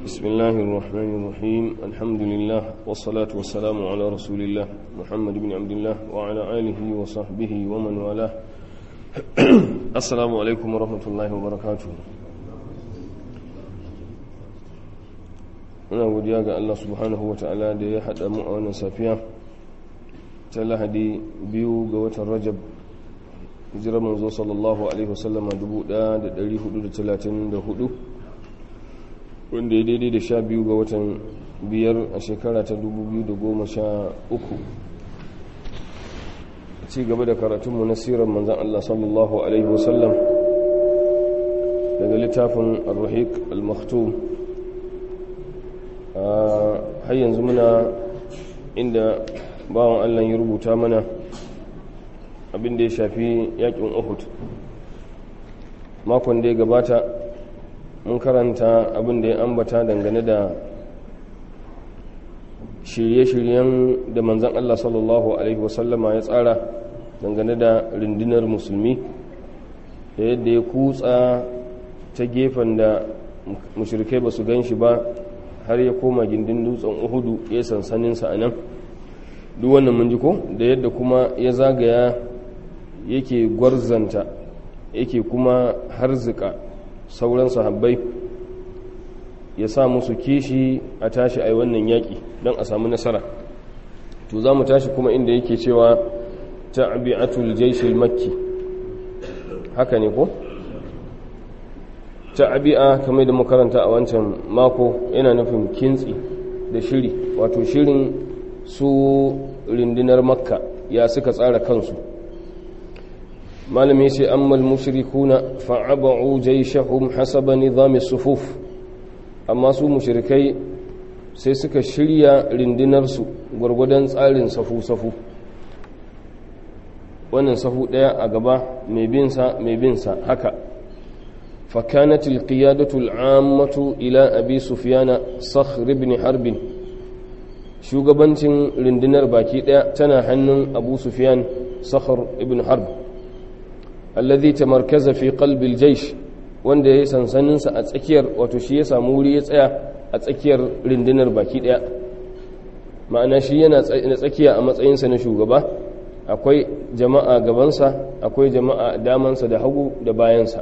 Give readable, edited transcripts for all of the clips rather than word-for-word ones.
بسم الله الرحمن الرحيم الحمد لله والصلاة والسلام على رسول الله محمد بن عبد الله وعلى آله وصحبه ومن والاه السلام عليكم ورحمة الله وبركاته. muna godiya ga Allah subhanahu wata'ala da ya haɗa mu a wannan safiya ta Lahadi 2 ga watan Rajab hijirar manzo sallallahu alaihi wasallama 1434 wanda ya daidai da 12 ga watan 5 a shekara ta 2013. ci gaba da karatunmu na sirar manzan Allah sallallahu alaihi wasallam daga littafin ar-rahiq al-maktum. har yanzu muna inda bawan Allah ya rubuta mana abin da ya shafi yakin Uhud. makon da ya gabata mun karanta abin da ya ambata dangane da shirye-shiryen da manzan Allah sallallahu alaihi wasallama ya tsara dangane da rundunar musulmi da yadda ya kutsa ta gefen da mushrikai ba su gan shi ba har ya koma gindin dutsen Uhudu ya sansaninsa a nan. duk wannan mun ji ko da yadda kuma ya zagaya yake gwarzanta yake kuma harzika sauran sahabbai ya sa musu kishi a tashi a wannan yaƙi don a samu nasara. to za mu tashi kuma inda yake cewa ta'bi'atul jayshil makki, haka ne ko? ta'bi'a kamar da makaranta a wancan mako yana nufin kintsi da shiri, wato shirin su rundunar makka ya suka tsara kansu. malami ce ammal mushrikuna fa'aba'u jayshahum hasaba nizami sufuf, amma su mushrikai sai suka shirya rundunarsu gwargwadon tsarin safu-safu, wannan safu daya a gaba mai binsa haka. فكانت القيادة العامة إلى أبي سفيان صخر بن حرب. shugabancin rundunar baki daya tana hannun Abu Sufyan Sakhr ibn Harb alladhi tamarkaza fi qalbi al-jaysh, wanda ya sansanin sa a tsakiyar, wato shi ya samu wuri ya tsaya a tsakiyar rundunar baki daya. ma'ana shi yana tsakiya a matsayin sa na shugaba, akwai jama'a gabansa, akwai jama'a damansa da hagu da bayansa.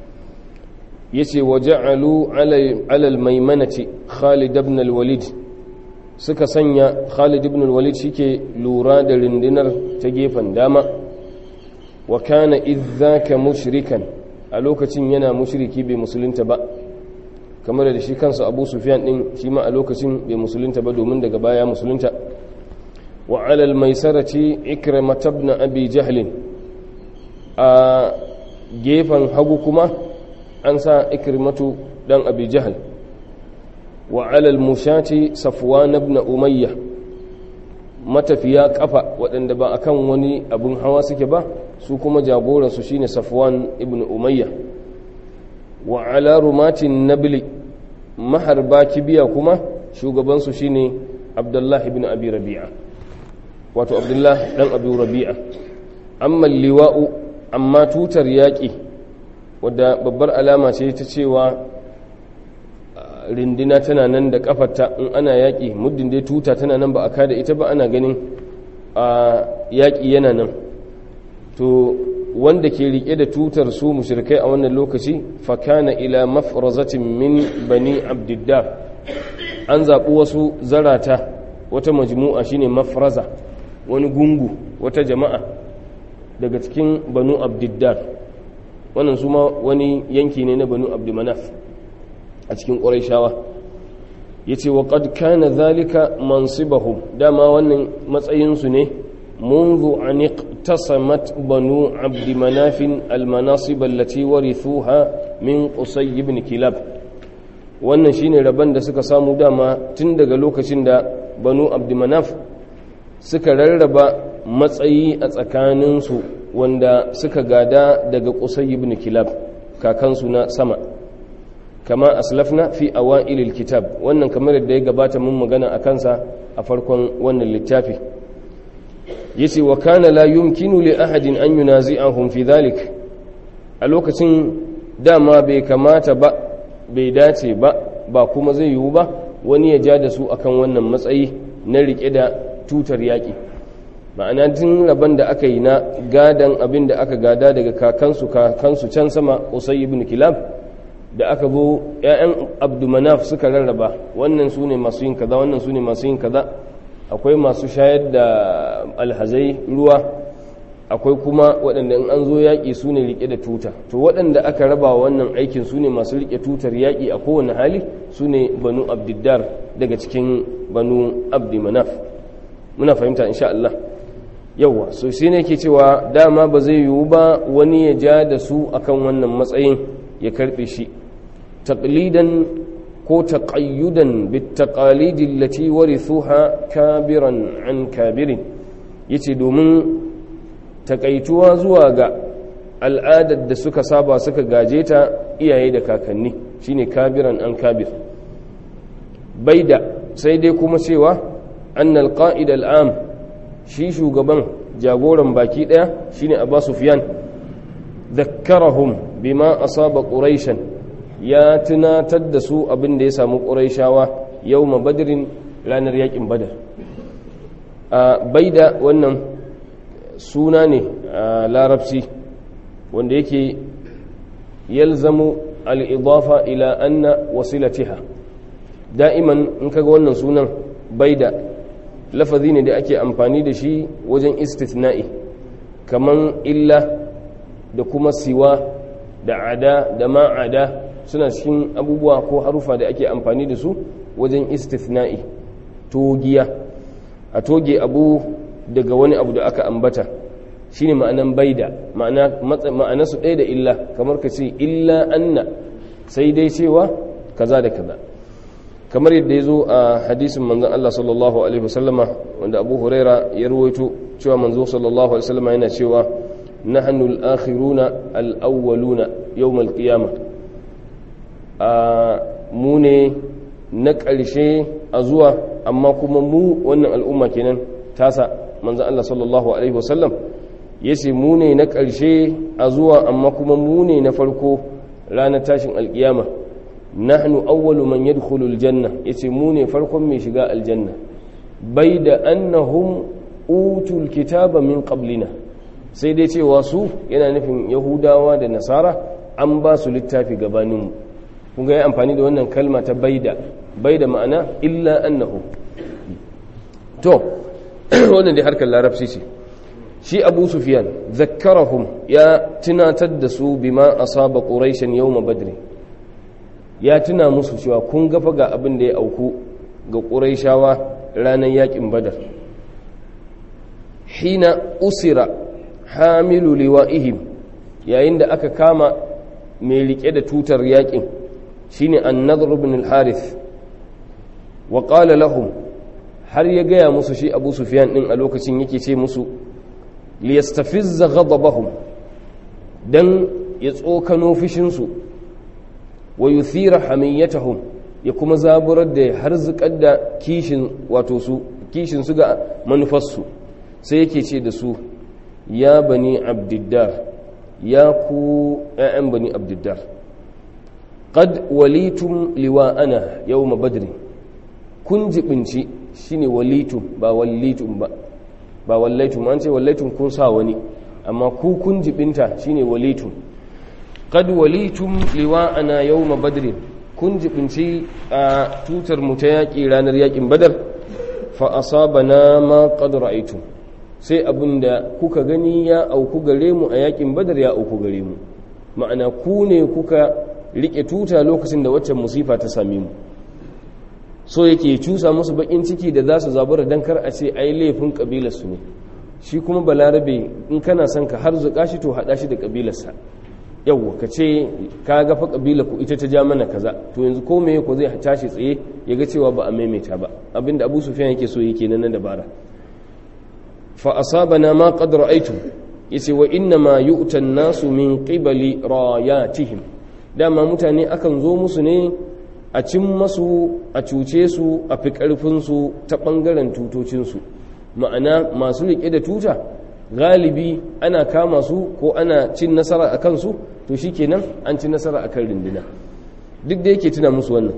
yace waja'alu ala al-maymanati Khalid ibn al-Walid, suka sanya Khalid ibn al-Walid shike lura da rundunar ta gefen dama. wa kana idhaka mushrikan, a lokacin yana mushriki bai musulunta ba, kamar da shi kansa Abu Sufyan din shi ma a lokacin bai musulunta ba domin daga baya musulunta. wa ala al-maisarati Ikrimah ibn Abi Jahl, a gefen hagu kuma an sa Ikrimatu dan Abi Jahl. wa alal mushati Safwan ibn Umayyah, matafiya kafa waɗanda ba akan wani abun hawa suke ba, su kuma jagoran su shine Safwan ibn Umayyah. wa ala rumatin nabli, maharba kibiya kuma shugaban su shine Abdullah ibn Abi Rabi'a, wato Abdullah dan Abi Rabi'a. amma liwa'u, amma tutar yaki wadda babbar alama ce ta cewa rindina tana nan da kafarta in ana yaƙi, muddin dai tuta tana nan ba a kada ita ba, ana ganin a yaƙi yana nan. to wanda ke riƙe da tutar su mushrikai a wannan lokaci, fakana ila mafrazatin min bani abdiddar, an zaɓi wasu zarata, wata majmu'a shine mafraza, wani gungu, wata jama'a daga cikin banu abdiddar. wannan su ma wani yanki ne na banu abdumanaf a cikin ƙurayshawa. yace wa qad kana zalika mansibahum, dama wannan matsayinsu ne منذ أن اقتسمت بنو عبد مناف المناصب التي ورثوها من قصي بن كلاب. wannan shine rabon da suka samu dama tun daga lokacin da banu abd manaf suka rarraba matsayi a tsakaninsu, wanda suka gada daga Qusay ibn Kilab, kakansu na sama. kama aslafna fi awailil kitab, wannan kamar da ya gabata mun magana a kansa a farkon wannan littafi. yace wa kana la yumkinu li ahadin an yunazi'ahum fi dhalik, a lokacin dama bai kamata ba bai dace ba ba kuma zai yiwu ba wani ya ja da su akan wannan matsayi na rike da tutar yaƙi. Ma'ana tun rabon da aka yi na gadan abin da aka gada daga kakansu can sama Usay ibn Kilab, da aka zo ‘ya'yan Abdumanaf suka rarraba, wannan su ne masu yin kaza, wannan su ne masu yin kaza. Akwai masu shayar da alhazai ruwa, akwai kuma waɗanda in an zo yaƙi su ne riƙe da tuta. To waɗanda aka raba wannan aikin su ne masu riƙe tutar yaƙi a kowane hali, su ne banu Abdiddar daga cikin banu Abdimanaf. Muna fahimta insha Allah. Yawwa, so shi ne ke cewa dama ba zai yiwu ba wani ya ja da su akan wannan matsayin ya karɓe shi. Taqlidan ko taqayyudan bitaqalidi allati warithuha kabiran an kabirin, yace domin takaituwa zuwa ga al'adar da suka saba suka gaje ta iyaye da kakanni, shine kabiran an kabir. Baida sai dai kuma cewa annal qa'id al'am, shi shugaban jagoran baki daya shine Abu Sufyan, dhakkarahum bima asaba quraishan, ya tunatar da su abin da ya samu quraishawa yawma badrin, ranar yakin badar. Baida wannan suna ne a larabci wanda yake yalzamu al-idafa ila anna wasilatiha. da'iman in kaga wannan sunan baida, lafazi ne da ake amfani da shi wajen istithna'i, kaman illa da kuma siwa da ada da ma'ada suna cikin abubuwa ko harufa da ake amfani da su wajen istithna'i. Togiya, a toge abu daga wani abu da aka ambata, shine ma'anan baida, ma'ana su ɗaya da illa, kamar ka ce illa anna, sai dai cewa kaza da kaza, kamar yadda ya zo a hadisin manzon Allah sallallahu alaihi wasallama wanda Abu Huraira ya ruwaito cewa manzo sallallahu alaihi wasallama yana cewa nahnu al-akhiruna al-awwaluna yawm al-qiyamah, mu ne na ƙarshe a zuwa, amma kuma mu wannan al'umma kenan tasa manzon Allah sallallahu alaihi wasallam yace mu ne na ƙarshe a zuwa, amma kuma mu ne na farko ranar tashin alƙiyama. Nahnu awwalu man yadkhulu aljanna, yace mu ne farkon mai shiga aljanna. Baida annahum utul kitaba min qablina, sai dai cewa su yana nufin yahudawa da nasara an ba su littafi gabanin mu. kun ga ya amfani da wannan kalma ta baida ma'ana illa annahu. To wannan dai harkar larabci ce. Shi Abu Sufyan zakkarahum, ya tunatar da su bima asaba quraishan yawma badr, ya tuna musu cewa kun gafa ga abin da ya auku ga quraishawa ranar yakin badar. Hina usira hamilu liwa'ihim, yayin da aka kama mai rike da tutar yakin shine an-nadr ibn al-harith, wa qala lahum, har ya gaya musu shi Abu Sufyan din a lokacin yake ce musu liyastafizza ghadabahum, dan ya tsokano fishinsu, wa yuthira hamiyatahum, ya kuma zaburar da harzikar da kishin wato su kishin su ga manufarsu. Sai yake ce da su ya bani abdiddar, ya ku ƴaƴan bani abdiddar, qad walitum liwa'ana yawma badr, kun jibinci, shine walitum ba wallitum ba wallaitum, an ce wallaitum kun sa wani, amma ku kun jibinta shine walitum. Qad walitum liwa'ana yawma badr, kun jibinci a tutar mu ta yaki ranar yakin badar. Fa asabana ma qad ra'aytum, sai abinda kuka gani ya auku gare mu a yakin badar ya auku gare mu. Ma'ana ku ne kuka rike tuta lokacin da waccan musifa ta same mu. So yake cusa musu bakin ciki da za su zabura dan kar a ce ai laifin kabilarsu ne. Shi kuma balarabe in kana son ka harzuka shi to hada shi da kabilarsa. Yawwa ka ce ka ga fa kabila ku ita ta ja mana kaza, to yanzu ko meye ko zai tashi tsaye ya ga cewa ba a maimaita ba. Abinda Abu Sufyan yake so yake nan dabara. Fa asabana ma qad ra'aytum, yace wa inna ma yu'ta an-nasu min qibali rayatihim, dama mutane akan zo musu ne a cin masu, a cuce su, a fi ƙarfinsu ta ɓangaren tutocinsu. Ma'ana masu riƙe da tuta galibi ana kama su ko ana cin nasara a kansu, to shi kenan an ci nasara a kan rindina. Duk da yake tuna musu wannan,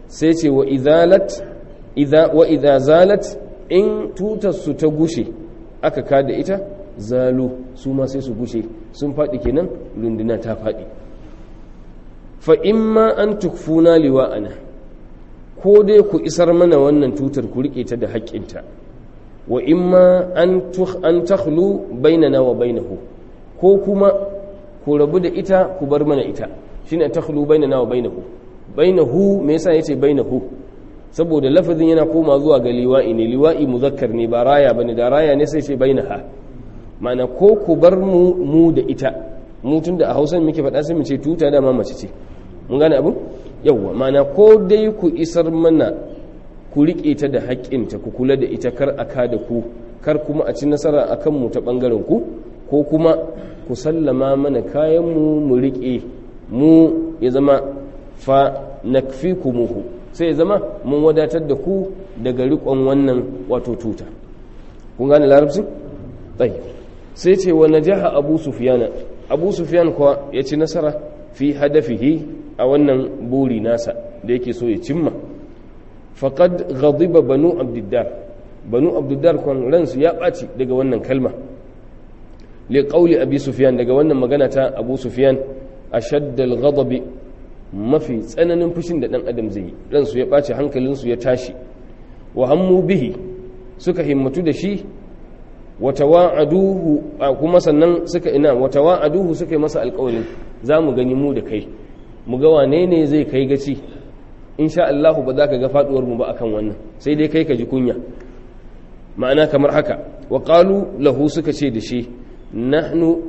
sai ce wa idza zalat in tutarsu ta gushe aka kada ita zalu su ma sai su gushe sun faɗi kenan runduna ta faɗi fa imma an tukfuna liwa'ana ko dai ku isar mana wannan tutar ku rike ta da haƙƙinta wa imma an takhlu bainana wa bainahu ko kuma ku rabu da ita ku bar mana ita shine an takhlu bainana wa bainahu me yasa yace bainahu saboda lafazin yana koma zuwa ga liwa'i ne liwa'i muzakkar ne ba raya bane da raya ne sai ce bainaha ma'ana ko ku bar mu da ita mu tunda a Hausa muke faɗa sai mu ce tuta da ma mace ce mun gane abu yawwa ma'ana ko dai ku isar mana ku rike ta da haƙƙinta ku kula da ita kar aka da ku kar kuma a ci nasara akan mu ta bangaren ku ko kuma ku sallama mana kayan mu rike mu ya zama fa nakfikumuhu sai ya zama mun wadatar da ku daga riƙon wannan wato tuta kun gane larabci tsaye sai ce wa najaha abu sufyan kuwa ya ci nasara fi hadafihi a wannan buri nasa da yake so ya cimma faqad ghadiba banu abdiddar kwan ransu ya ɓaci daga wannan kalma li qawli abi sufyan daga wannan magana ta abu sufyan ashadda al-ghadabi mafi tsananin fushin da ɗan adam zai yi ransu ya ɓace hankalinsu ya tashi wa hammu bihi suka himmatu da shi wata wa'aduhu kuma sannan suka yi masa alƙawarin za mu gani mu da kai mu ga wane ne zai kai gaci insha Allahu ba za ka ga faɗuwar mu ba akan wannan sai dai kai ka ji kunya ma'ana kamar haka wa qalu lahu suka ce da shi nahnu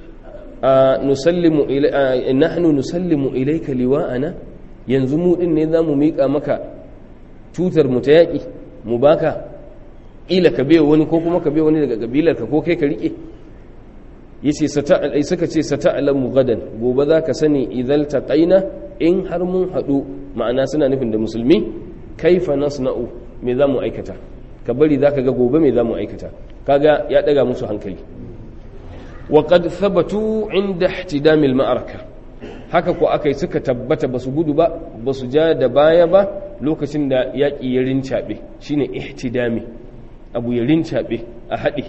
nusallimu ilaika liwa'ana yanzu mu din ne zamu mika maka tutar mu ta yaki mu baka ila ka bai wani ko kuma ka bai wani daga kabilar ka ko kai ka rike yace suka ce sata'lamu gadan gobe zaka sani idhal taqaina in har mun hadu ma'ana suna nufin da musulmi kaifa nasna'u me zamu aikata ka bari zaka ga gobe me zamu aikata kaga ya daga musu hankali وقد ثبتوا عند احتدام المعركة haka ko akai suka tabbata basu gudu ba basu ja da baya ba lokacin da yaki ya rincabe shine ihtidami abu ya rincabe a hade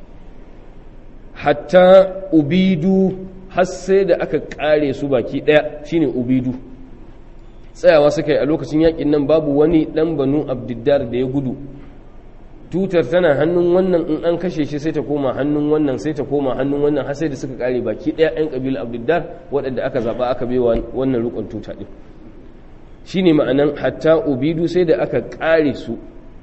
hatta ubidu har sai da aka kare su baki daya shine ubidu tsayawa suka yi a lokacin yakin nan babu wani dan banu abdiddar da ya gudu tutar tana hannun wannan in an kashe shi sai ta koma hannun wannan sai ta koma hannun wannan har sai da suka kare baki daya ɗan kabilar abdiddar waɗanda aka zaba aka baiwa wannan rukun tuta din shine ma'anan hatta ubidu sai da aka kare su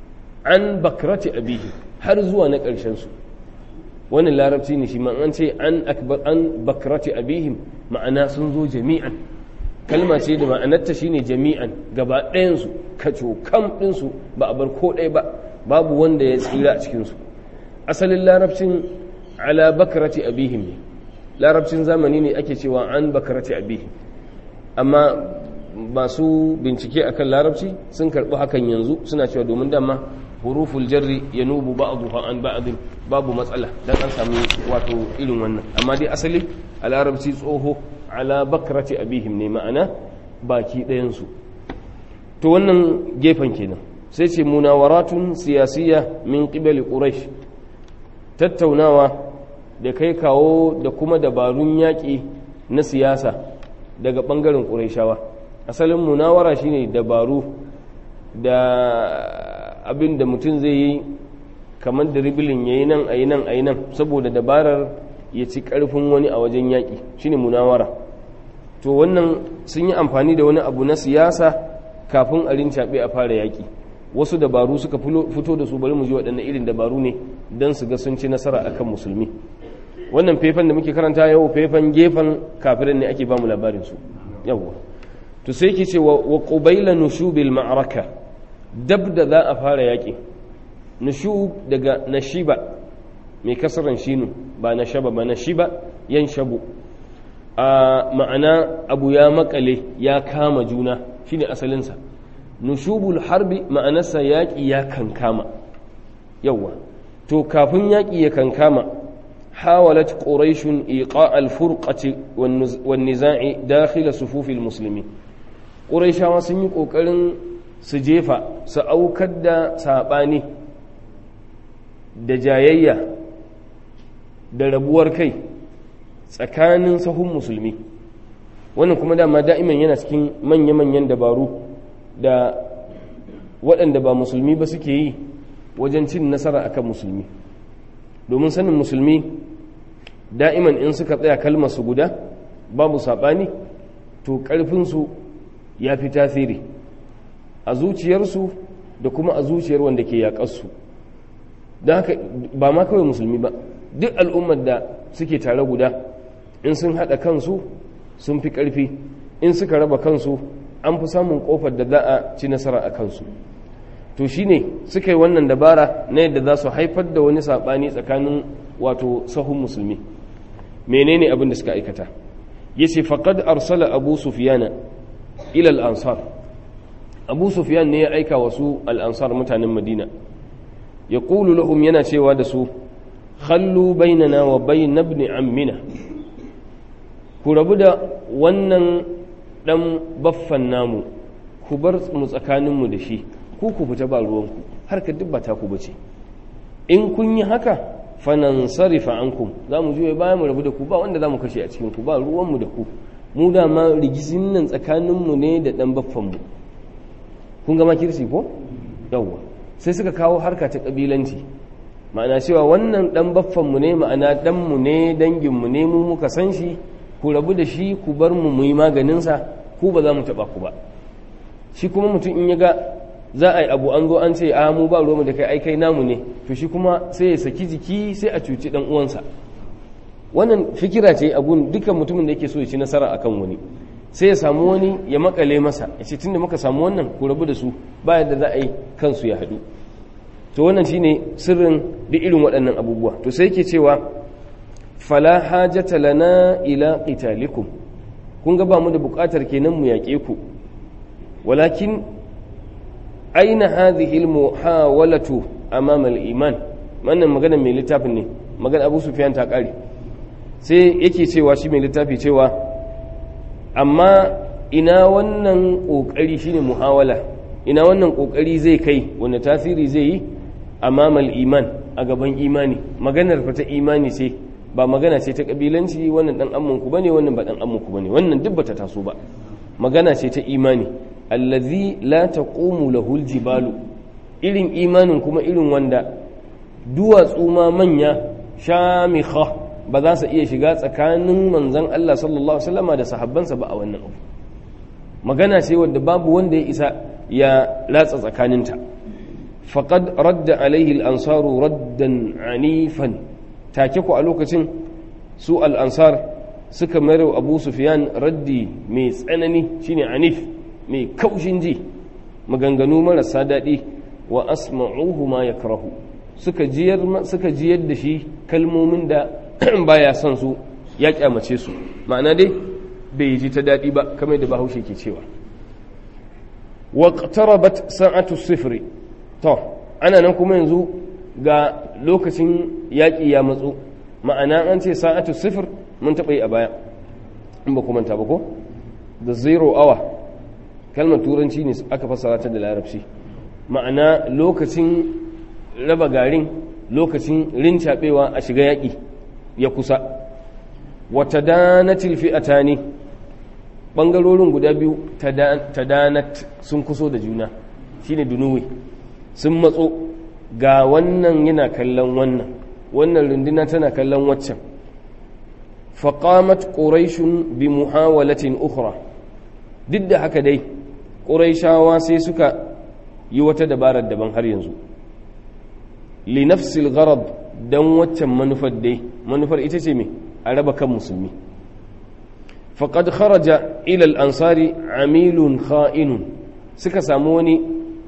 an bakrati abihi har zuwa na ƙarshen su wannan larabci ne shi ma an ce an bakrati abihim ma'ana sun zo jami'an kalma ce da ma'anarta shine jami'an gaba ɗayan su kaco kam ɗin su ba a bar ko ɗaya ba babu wanda ya tsira a cikinsu asalin larabcin ala bakarati abihim ne larabcin zamani ne ake cewa an bakarati abihim amma masu bincike akan larabci sun karɓi hakan yanzu suna cewa domin dama huruful jarri yanubu ba'dhuha an ba'd babu matsala dan an samu wato irin wannan amma dai asali a larabci tsoho ala bakarati abihim ne ma'ana baki ɗayansu to wannan gefen kenan sai ce munawaratun siyasiya min qibali quraish tattaunawa da kai kawo da kuma dabarun yaƙi na siyasa daga ɓangaren qurayshawa asalin munawara shine dabaru da abin da mutum zai yi kamar da ribilin yayi nan ayi nan ayi nan saboda dabarar ya ci ƙarfin wani a wajen yaƙi shine munawara to wannan sun yi amfani da wani abu na siyasa kafin a rincaɓe a fara yaƙi wasu dabaru suka fito da su bari mu ji waɗannan irin dabaru ne don su ga sun ci nasara akan musulmi wannan faifan da muke karanta yau faifan gefen kafirin ne ake bamu labarin su yawwa to sai ke ce wa qubayla nushubil ma'araka dab da za a fara yaƙi nushub daga nashiba mai kasaran shinu ba nashaba ba nashiba yan shabu a ma'ana abu ya makale ya kama juna shine asalinsa nushubul harbi ma'anarsa yaƙi ya kankama yawa to kafin yaƙi ya kankama hawalat quraishun iqa al-furqati wan niza'i dakhil sufufil muslimin quraishawa sun yi kokarin su jefa su aukar da saɓani da jayayya da rabuwar kai tsakanin sahun musulmi. Wannan kuma dama da'iman yana cikin manya-manyan dabaru da waɗanda ba musulmi ba suke yi wajen cin nasara akan musulmi. Domin sanin musulmi da'iman in suka tsaya kalmar su guda babu saɓani, to ƙarfinsu ya fi tasiri a zuciyarsu da kuma a zuciyar wanda ke yaƙarsu. don haka ba ma kawai musulmi ba, duk al'ummar da suke tare guda in sun haɗa kansu sun fi ƙarfi, in suka raba kansu an fi samun ƙofar da za a ci nasara a kansu. to shine suka yi wannan dabara na yadda za su haifar da wani saɓani tsakanin wato sahun musulmi. menene abin da suka aikata? yace faqad arsala abu sufyana ila al-ansar. abu sufyan ne ya aika wasu al-ansar mutanen madina, yaqulu lahum, yana cewa da su, khallu bainana wa bain ibn ammina, ku rabu da wannan dan baffan namu, ku bar mu tsakaninmu da shi, ku fita ba ruwanku, harka duk ba ta ku bace. in kun yi haka fanansarifa ankum, za mu juye bayan mu rabu da ku, ba wanda za mu kashe a cikin ku, ba ruwanmu da ku, mu dama rigisin nan tsakaninmu ne da ɗan baffanmu. kun gama kirsi ko? yawwa sai suka kawo harka ta ƙabilanci, ma'ana cewa wannan ɗan baffanmu ne, ma'ana ɗanmu ne, danginmu ne, mu muka san shi, ku rabu da shi, ku bar mu yi maganinsa, ku ba za mu taɓa ku ba. shi kuma mutum in ya ga za a yi abu an zo an ce a mu ba ruwanmu da kai, ai kai namu ne, to shi kuma sai ya saki jiki sai a cuci dan uwansa. wannan fikira ce a gun dukkan mutumin da yake so ya ci nasara akan wani, sai ya samu wani ya makale masa ya ce tunda muka samu wannan ku rabu da su, ba yadda za a yi kansu ya haɗu. to wannan shine sirrin duk irin waɗannan abubuwa. to sai yake cewa fala hajata lana ila qitalikum, kun ga ba mu da buƙatar kenan mu yaƙe ku, walakin aina hadhihi almuhawalatu amama aliman. wannan magana mai littafin ne, magana Abu Sufyan ta kare, sai yake cewa shi mai littafi cewa amma ina wannan kokari shine muhawala, ina wannan kokari zai kai, wanda tasiri zai yi amama aliman, a gaban imani. maganar fa ta imani ce, ba magana ce ta kabilanci, wannan dan amman ku bane, wannan ba dan amman ku bane, wannan duk bata taso ba. magana ce ta imani, allazi la taqumu lahu aljibalu, irin imanin kuma irin wanda duwatsu ma manya shamikha ba za su iya shiga tsakanin manzon Allah sallallahu alaihi wasallama da sahabbansa ba a wannan abu. magana ce wanda babu wanda ya isa ya latsa tsakaninta. faqad radda alaihi al-ansaru raddan anifan, take ku a lokacin su al-ansar suka mayar Abu Sufyan raddi mai tsanani, shine anif, mai kaushin ji, maganganu marasa daɗi. wa asma'uhu ma yakrahu, suka jiyar da shi kalmomin da baya son su, ya kyamace su, ma'ana dai bai ji ta daɗi ba, kamar da Bahaushe ke cewa. waqtarabat sa'atu sifri, to ana nan kuma yanzu ga lokacin yaƙi ya matso, ma'ana an ce sa'atu sifr mun taɓa yi a baya in ba kuma ta ba ko, the 0 hour kalmar turanci ne aka fassara ta da larabci, ma'ana lokacin raba garin, lokacin rincaɓewa a shiga yaƙi ya kusa. wata danatil fi'atani, ɓangarorin guda biyu tadanat sun kuso da juna, shine dunuwi, sun matso, ga wannan yana kallon wannan, wannan runduna tana kallon waccan. faƙamat ƙuraishun bi muhawalatin ukhra, duk da haka dai ƙuraishawa sai suka yi wata dabarar daban har yanzu. li nafsil gharad, dan waccan manufar dai, manufar ita ce me, a raba kan musulmi. faqad kharaja ila al-ansari amilun kha'inun, suka samu wani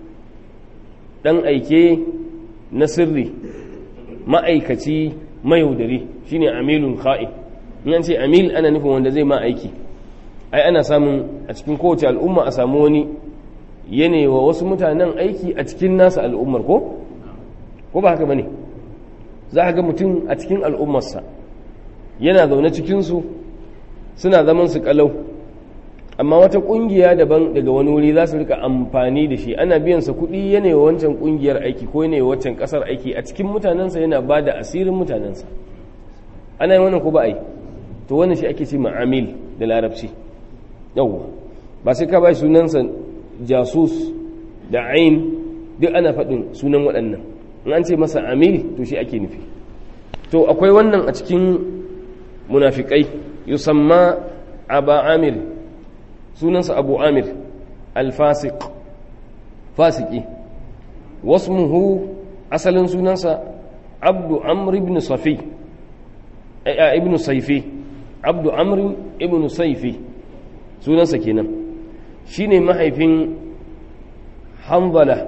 dan aike na sirri, ma'aikaci mayaudari, shine amilun kha'in. in an ce amil ana nufin wanda zai ma aiki. ai ana samun a cikin kowace al'umma a samu wani yanewa wasu mutanen aiki a cikin nasa al'ummar, ko ba haka bane? za a ga mutum a cikin al'ummarsa yana zaune cikinsu, suna zaman su kalau, amma wata ƙungiya daban daga wani wuri za su rika amfani da shi, ana biyansa kuɗi yana wa wancan ƙungiyar aiki ko yana wa wancan ƙasar aiki a cikin mutanensa, yana ba da asirin mutanensa. Ana yi wannan ko ba a yi? To wannan shi ake ce ma'amil da larabci. Yawwa ba sai ka ba shi sunansa jasus da ain, duk ana faɗin sunan waɗannan. In an ce masa amil to shi ake nufi. To akwai wannan a cikin munafikai, yusamma aba amir, sunansa abu amir alfasiq, fasiki. Wasmuhu, asalin sunansa abdu amr ibn safi, ibn saifi, abdu amr ibn saifi sunansa kenan. Shine mahaifin hanzala.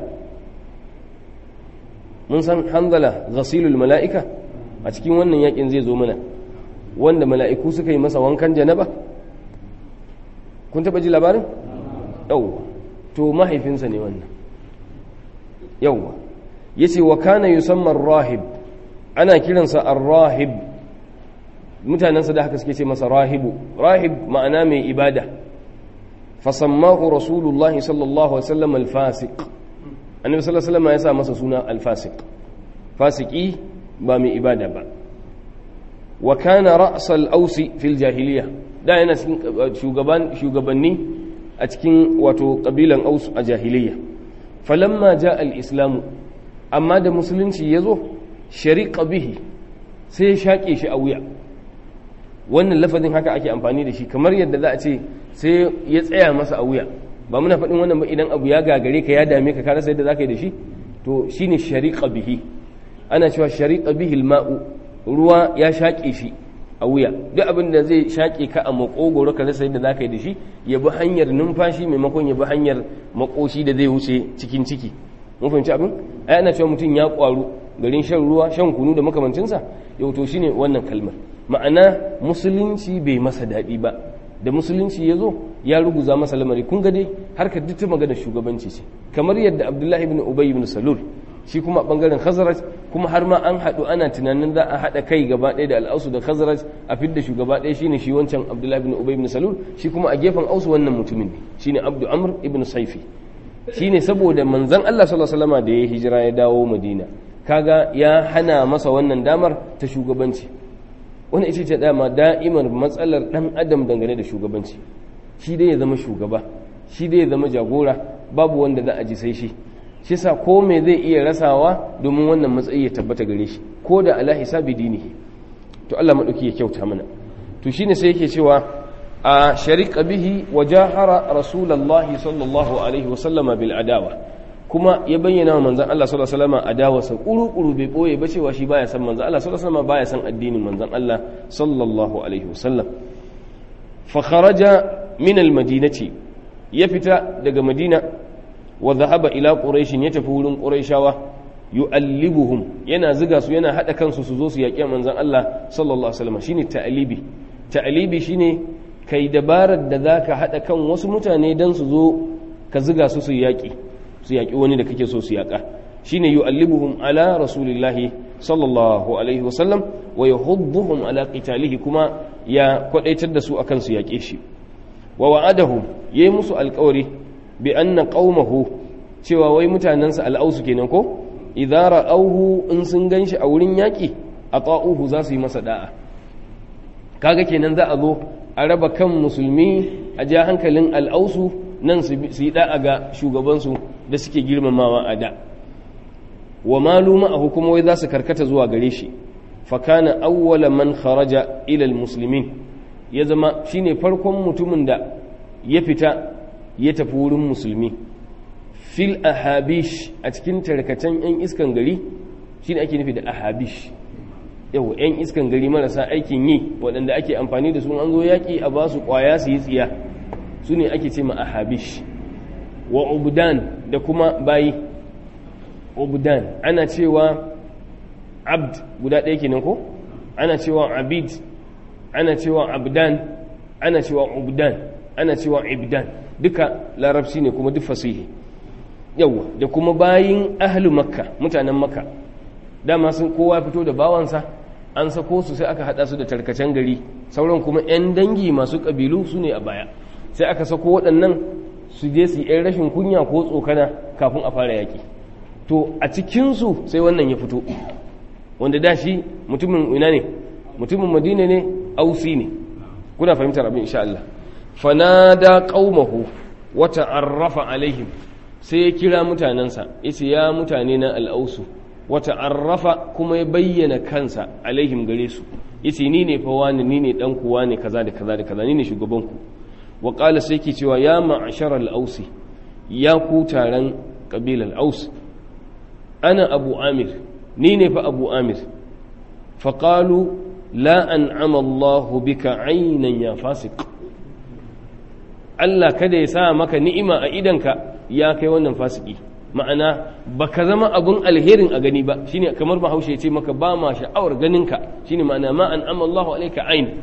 Mun san hanzala ghasilul mala'ika, a cikin wannan yakin zai zo mana, wanda mala'iku suka yi masa wankan janaba. Kun taba ji labarin? Yawwa, to mahaifinsa ne wannan. Yawwa, yace wa kana yusamma ar-rahib, ana kiransa ar-rahib, mutanensa da haka suke ce masa rahibu. Rahib ma'ana mai ibada. Fasammahu rasulullahi sallallahu alaihi wasallam al-fasiq, annabi sallallahu alaihi wasallam ya sa masa suna al-fasiq, fasiki ba mai ibada ba. Wa kana ra'sal ausi fil jahiliya, da yana cikin shugabanni a cikin wato kabilan aus a jahiliya. Falamma jaa al-islamu, amma da musulunci yazo, shariqa bihi, sai ya shake shi a wuya. Wannan lafazin haka ake amfani da shi, kamar yadda za a ce sai ya tsaya masa a wuya. Ba muna faɗin wannan ba idan abu ya gagare ka, ya dame ka rasa yadda za ka yi da shi, to shine shariqa bihi. Ana cewa shariqa bihi al-ma'u, ruwa ya shaƙe shi a wuya. Duk abin da zai shaƙe ka a makogoro ka rasa yadda za ka yi da shi, ya bi hanyar numfashi maimakon ya bi hanyar makoshi da zai wuce cikin ciki. Mun fahimci abin? Ai ana cewa mutum ya ƙwaru garin shan ruwa, shan kunu da makamancinsa. Yau to shine wannan kalmar. Ma'ana musulunci bai masa daɗi ba, da musulunci ya zo ya ruguza masa lamari. Kun ga dai harkar duk ta magana shugabanci ce, kamar yadda Abdullahi ibn Ubay ibn Salul shi kuma a bangaren Khazraj, kuma har ma an haɗu ana tunanin za a haɗa kai gaba ɗaya da al'ausu da Khazraj a fidda shugaba ɗaya, shine shi wancan Abdullahi ibn Ubay ibn Salul. Shi kuma a gefen ausu wannan mutumin ne, shine Abdu Amr ibn Saifi. Shine saboda manzon Allah sallallahu alaihi wasallam da ya hijira ya dawo Madina, kaga ya hana masa wannan damar ta shugabanci. Wani ita ce dama da'imar matsalar ɗan adam dangane da shugabanci. Shi dai ya zama shugaba, shi dai ya zama jagora, babu wanda za a ji sai shi. Shi sa ko me zai iya rasawa domin wannan matsayi ya tabbata gare shi, ko da ala hisabi dinihi. To Allah madauki ya kyauta mana. To shine sai yake cewa a shariqa bihi wa jahara rasulullahi sallallahu alaihi wa sallama bil adawa, kuma ya bayyana wa manzon Allah sallallahu alaihi wasallam adawarsa kuru-kuru, bai boye ba cewa shi baya san manzon Allah sallallahu alaihi wasallam, baya san addinin manzon Allah sallallahu alaihi wasallam. Fa kharaja min al-madinati, ya fita daga Madina, wa dhahaba ila quraish, ya tafi wurin quraishawa, yu'allibuhum, yana ziga su, yana hada kansu su zo su yaƙi manzon Allah sallallahu alaihi wasallam. Shine ta'alibi. Ta'alibi shine kai dabarar da zaka hada kan wasu mutane dan su zo ka ziga su su yaƙi wani da kake so su yaƙa. Shine yu'allibuhum ala rasulillahi sallallahu alaihi wasallam wa yahudduhum ala qitalihi, kuma ya kwadaitar da su akan su yaƙe shi. Wa wa'adahum, yayi musu alƙawari bi anna qaumahu, cewa wai mutanansa al'ausu kenan ko, idza ra'awhu, in sun ganshi a wurin yaƙi, ata'uhu, za su yi masa da'a. Kaga kenan za a zo a raba kan musulmi, a ja hankalin al'ausu nan su yi da'a ga shugabansu da suke girmamawa a da. Wa malu ma'ahu, kuma wai za su karkata zuwa gare shi. Fa kana awwala man kharaja ila almuslimin, ya zama shine farkon mutumin da ya fita ya tafi wurin musulmi. Fil ahabish, a cikin tarkacen yan iskan gari, shine ake nufi da ahabish. Yau yan iskan gari marasa aikin yi, waɗanda ake amfani da su an zo yaƙi a ba su ƙwaya su yi tsiya, su ne ake ce ma ahabish. Wa ubdan, da kuma bayi. Ubdan ana cewa abd guda ɗaya kenan ko, ana cewa abid, ana cewa abdan, ana cewa ubdan, ana cewa ibdan, duka larabci ne kuma duk fasihi. Yawa, da kuma bayin ahlu makka, mutanen makka, dama sun kowa fito da bawansa, an sako su sai aka hada su da tarkacen gari, sauran kuma 'yan dangi masu ƙabilu su ne a baya. sai aka sako waɗannan su je su yi rashin kunya ko tsokana kafin a fara yaƙi. To a cikinsu sai wannan ya fito, wanda da shi mutumin ina ne, mutumin Madina ne, Ausi ne. Kuna fahimtar abin insha Allah. Fanada qaumahu wa ta'arrafa alaihim, sai ya kira mutanansa yace ya mutane na al-Ausu, wa ta'arrafa kuma ya bayyana kansa alaihim gare su, yace ni ne fa wani, ni ne dan ku wani, kaza da kaza da kaza, ni ne shugaban ku. Wa qala sai ke cewa ya ma'ashar al-Ausi, ya ku taron kabilar Aus, ana Abu Amir, ni ne fa Abu Amir. Fa qalu la an'ama Allahu bika aynan ya fasiq, Allah kada ya sa maka ni'ima a idanka ya kai wannan fasiki. Ma'ana baka zama abun alherin a gani ba, shine kamar Bahaushe ya ce maka ba ma sha'awar ganinka, shine ma'ana ma an'ama Allahu alayka ayn,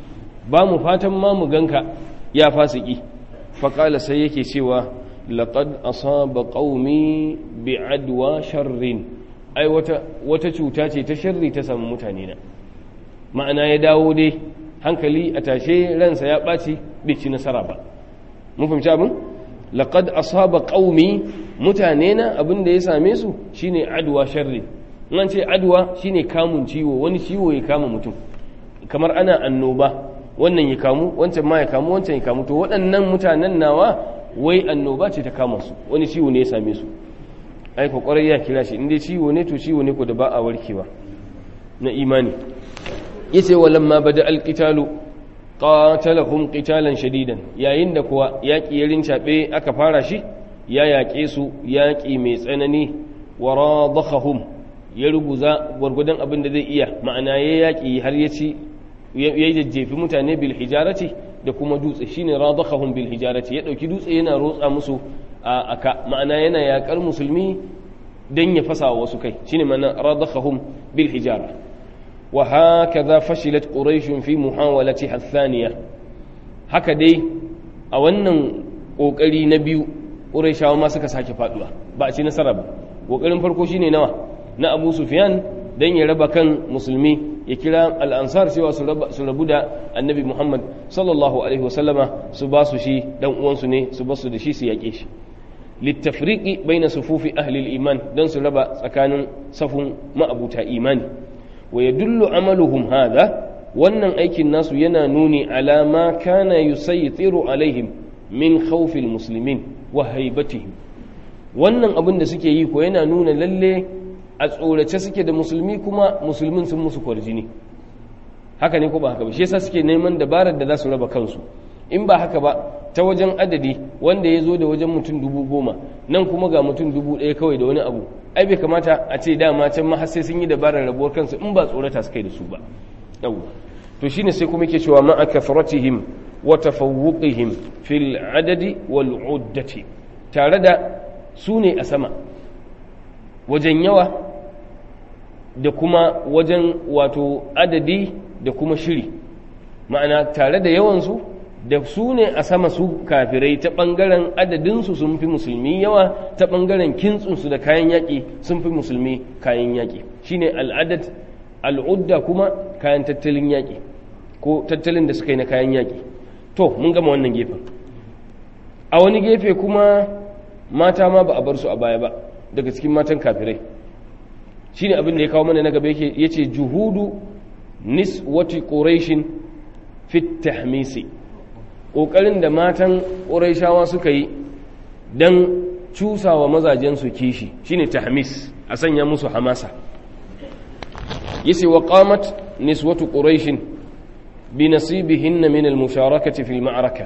ba mu fatan ma mu ganka ya fasiki. Fa qala sai yake cewa laqad asaba qaumi bi'adwa sharrin, ai wata cuta ce ta sharri ta samu mutane na. Ma'ana ya dawo dai hankali a tashe, ransa ya ɓaci, bai ci nasara ba. mun fahimci abin. Laqad asaba qaumi, mutane na abin da ya same su shine adwa sharri. In an ce adwa shine kamun ciwo, wani ciwo ya kama mutum, kamar ana annoba, wannan ya kamu, wancan ma ya kamu, wancan ya kamu. To waɗannan mutanen nawa wai annoba ce ta kama su, wani ciwo ne ya same su. ai ko kwarai ya kira shi, inda ciwo ne to ciwo ne ko da ba a warkewa na imani. yace walamma bada alqitalu qatalahum qitalan shadidan, yayin da kuwa yaki ya rincabe aka fara shi, ya yaƙe su yaƙi mai tsanani. Wa radakhahum, ya ruguza gwargwadon abin da zai iya, ma'ana ya yaƙi har ya ci ya jajjefi mutane bil hijarati da kuma dutse, shine radakhahum bil hijarati, ya dauki dutse yana rotsa musu a aka, ma'ana yana yaƙar musulmi dan ya fasa wasu kai, shine ma'ana radakhahum bil hijara. Wa hakaza fashilat quraish fi muhawalatiha athaniya, haka dai a wannan kokari na biyu quraishawa ma suka sake faduwa, ba a ci nasara ba. Kokarin farko shine nawa, na Abu Sufyan, dan ya raba kan musulmi, ya kira al-ansar cewa su rabu da annabi Muhammad sallallahu alaihi wasallama, su ba su shi dan uwansu ne, su ba su da shi su yake shi. Littafriqi baina sufufi ahli al-iman, dan su raba tsakanin safun ma'abuta imani. Wa yadullu amaluhum hadha, wannan aikin nasu yana nuni ala ma kana yusaytiru alaihim min khawfil muslimin wa haibatihim. Wannan abin da suke yi ko yana nuna lalle a tsorace suke da musulmi, kuma musulmin sun musu kwarjini. Haka ne ko ba haka ba? Shi yasa suke neman dabarar da za su raba kansu. In ba haka ba, ta wajen adadi wanda ya zo da wajen mutum 10,000, nan kuma ga mutum 1,000 kawai da wani abu, ai bai kamata a ce dama can ma har sai sun yi dabarar rabuwar kansu in ba tsorata su kai da su ba. To shine sai kuma yake cewa ma'a kathratihim wa tafawwuqihim fil adadi wal uddati, tare da su ne a sama wajen yawa da kuma wajen wato adadi da kuma shiri, ma'ana tare da yawansu da su ne a sama su kafirai, ta ɓangaren adadinsu sun fi musulmi yawa, ta ɓangaren kintsunsu da kayan yaƙi sun fi musulmi kayan yaƙi. shine al'adad, al'udda kuma kayan tattalin yaƙi ko tattalin da suka yi na kayan yaƙi. To mun gama wannan gefen. A wani gefe kuma mata ma ba a bar su a baya ba daga cikin matan kafirai. Shine abin da ya kawo mana na gaba, yake yace juhudu niswati quraishin fi tahmisi, kokarin da matan quraishawa suka yi dan cusawa mazajen su kishi, shine tahmis, a sanya musu hamasa. yace wa qamat niswatu quraishin bi nasibihinna min al-musharakati fi al-ma'raka,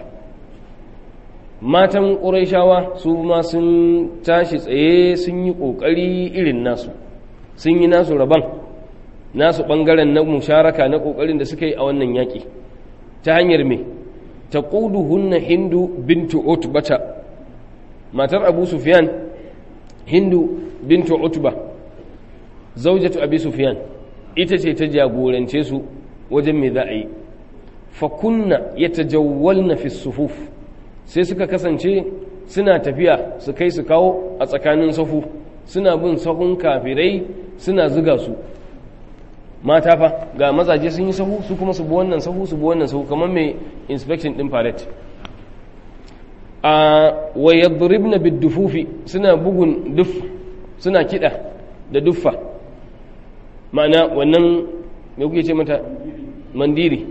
matan ƙuraishawa su ma sun tashi tsaye, sun yi ƙoƙari irin nasu, sun yi nasu rabon, nasu ɓangaren na musharaka na ƙoƙarin da suka yi a wannan yaƙi, ta hanyar me ta hunna hindu bintu utbata, matar Abu Sufyan, hindu bintu utba zaujatu Abi Sufyan, ita ce ta jagorance su wajen me za a yi. fa kunna yatajawwalna fi sufuf, sai suka kasance suna tafiya su kai su kawo a tsakanin safu, suna bin sahun kafirai, suna zuga su. Mata fa ga mazaje sun yi sahu, su kuma su bi wannan sahu, su bi wannan sahu, kamar mai inspection din parade. wa yadribna bid-dufufi suna bugun duf suna kida da duffa ma'ana wannan me kuke ce mata mandiri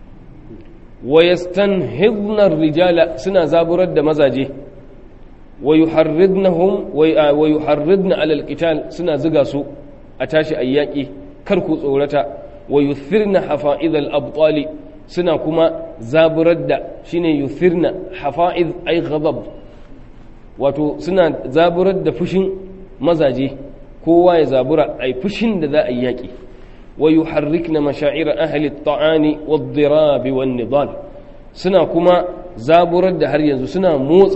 wa yastanhidna ar-rijala suna zaburar da mazaje wa yuharridnahum wa yuharridna ala al-qital suna zuga su a tashi ayyaki kar ku tsorata wa yuthirna hafa'id al-abtali suna kuma zaburar da shine yuthirna hafa'id ay ghadab wato suna zaburar da fushin mazaje kowa ya zabura ai fushin da za a yi yaki wa yuharrikna mashaa'ir ahli at-ta'ani wad-dirab wan-nidal suna kuma zaburar da har yanzu suna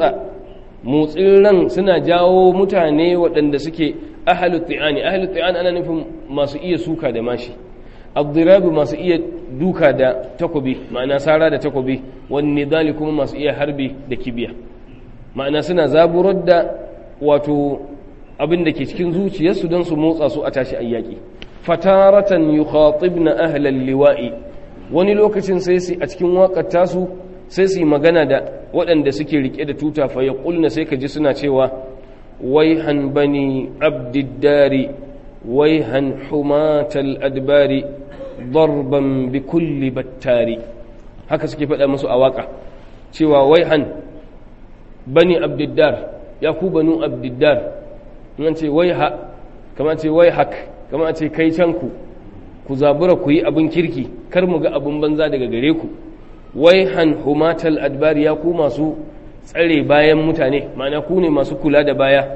motsin ran suna jawo mutane waɗanda suke ahli at-ta'ani ana nufin masu iya suka da mashi ad-dirab masu iya duka da takobi ma'ana sara da takobi wan-nidal kuma masu iya harbi da kibiya ma'ana suna zaburar da wato abin da ke cikin zuciyarsu don su motsa su a tashi ayyaki fataratan yukhatibna ahlal liwa'i wani lokacin sai su a cikin waƙar tasu sai su yi magana da waɗanda suke rike da tuta fa yaqulna sai ka ji suna cewa waihan bani abdiddari waihan humatal adbari darban bi kulli battari haka suke faɗa musu a waƙa cewa waihan bani abdiddar ya ku banu abdiddar in ce waiha kama ce waihak kama ce kai canku ku zabura ku yi abin kirki kar mu ga abin banza daga gare ku waihan humatal adbar ya ku masu tsare bayan mutane ma'ana ku ne masu kula da baya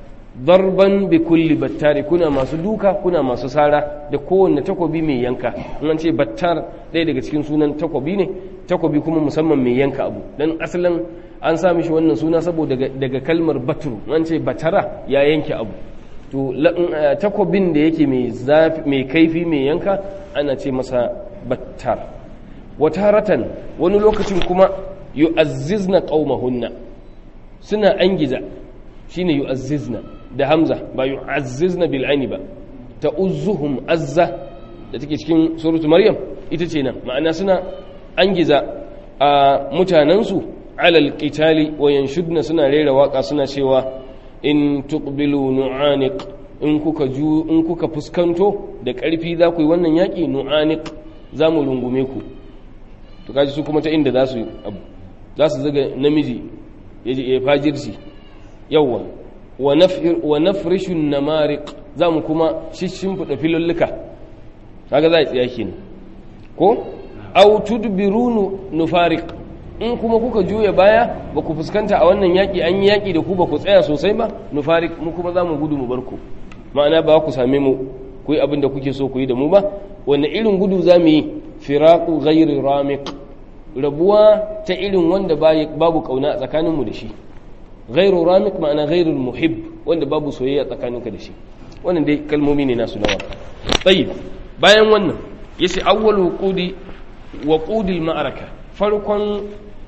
darban bi kulli battari kuna masu duka kuna masu sara da kowanne takobi mai yanka in ce battar ɗaya daga cikin sunan takobi ne takobi kuma musamman mai yanka abu dan asalin an sami shi wannan suna saboda daga kalmar batru an ce batara ya yanke abu to takobin da yake mai kaifi mai yanka ana ce masa battar wataratan wani lokacin kuma yu'azzizna qaumahunna suna angiza shine yu'azzizna da hamza ba yu'azzizna bil aini ba ta'uzzuhum azza da take cikin suratu maryam ita ce nan ma'ana suna angiza a mutanansu alal qitali wa yanshudna suna rera waka suna cewa in tuqbilu nu'aniq in kuka fuskanto da ƙarfi za ku yi wannan yaƙi nu'aniq za mu rungume ku to kaji su kuma ta inda za su abu za su zaga namiji ya fajirci yawwa wa nafrishun namariq za mu kuma shimfiɗa filulluka kaga za a tsaya kenan ko aw tudbirunu nufariq in kuma kuka juya baya ba ku fuskanta a wannan yaƙi an yi yaƙi da ku ba ku tsaya sosai ba nufarik mu kuma za mu gudu mu bar ku ma'ana ba ku same mu ku yi abin da kuke so ku yi da mu ba wanne irin gudu za mu yi firaku ghairi ramiq rabuwa ta irin wanda babu kauna a tsakaninmu da shi ghairu ramiq ma'ana ghairu muhib wanda babu soyayya tsakaninka da shi wannan dai kalmomi ne nasu nawa tayyib bayan wannan yace awwal waqudil ma'araka farkon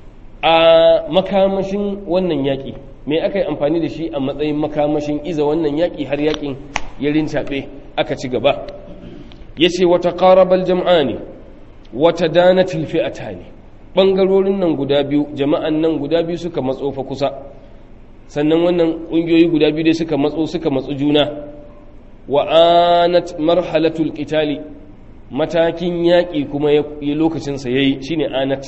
a makamashin wannan yaƙi me aka yi amfani da shi a matsayin makamashin iza wannan yaƙi har yaƙin ya rincaɓe aka ci gaba ya ce wata ƙarabal jam'ani wata danatil fi'ata ne ɓangarorin nan guda biyu jama'an nan guda biyu suka matso fa kusa sannan wannan ƙungiyoyi guda biyu dai suka matso juna wa anat marhalatul qitali matakin yaƙi kuma ya lokacinsa ya yi shi ne anat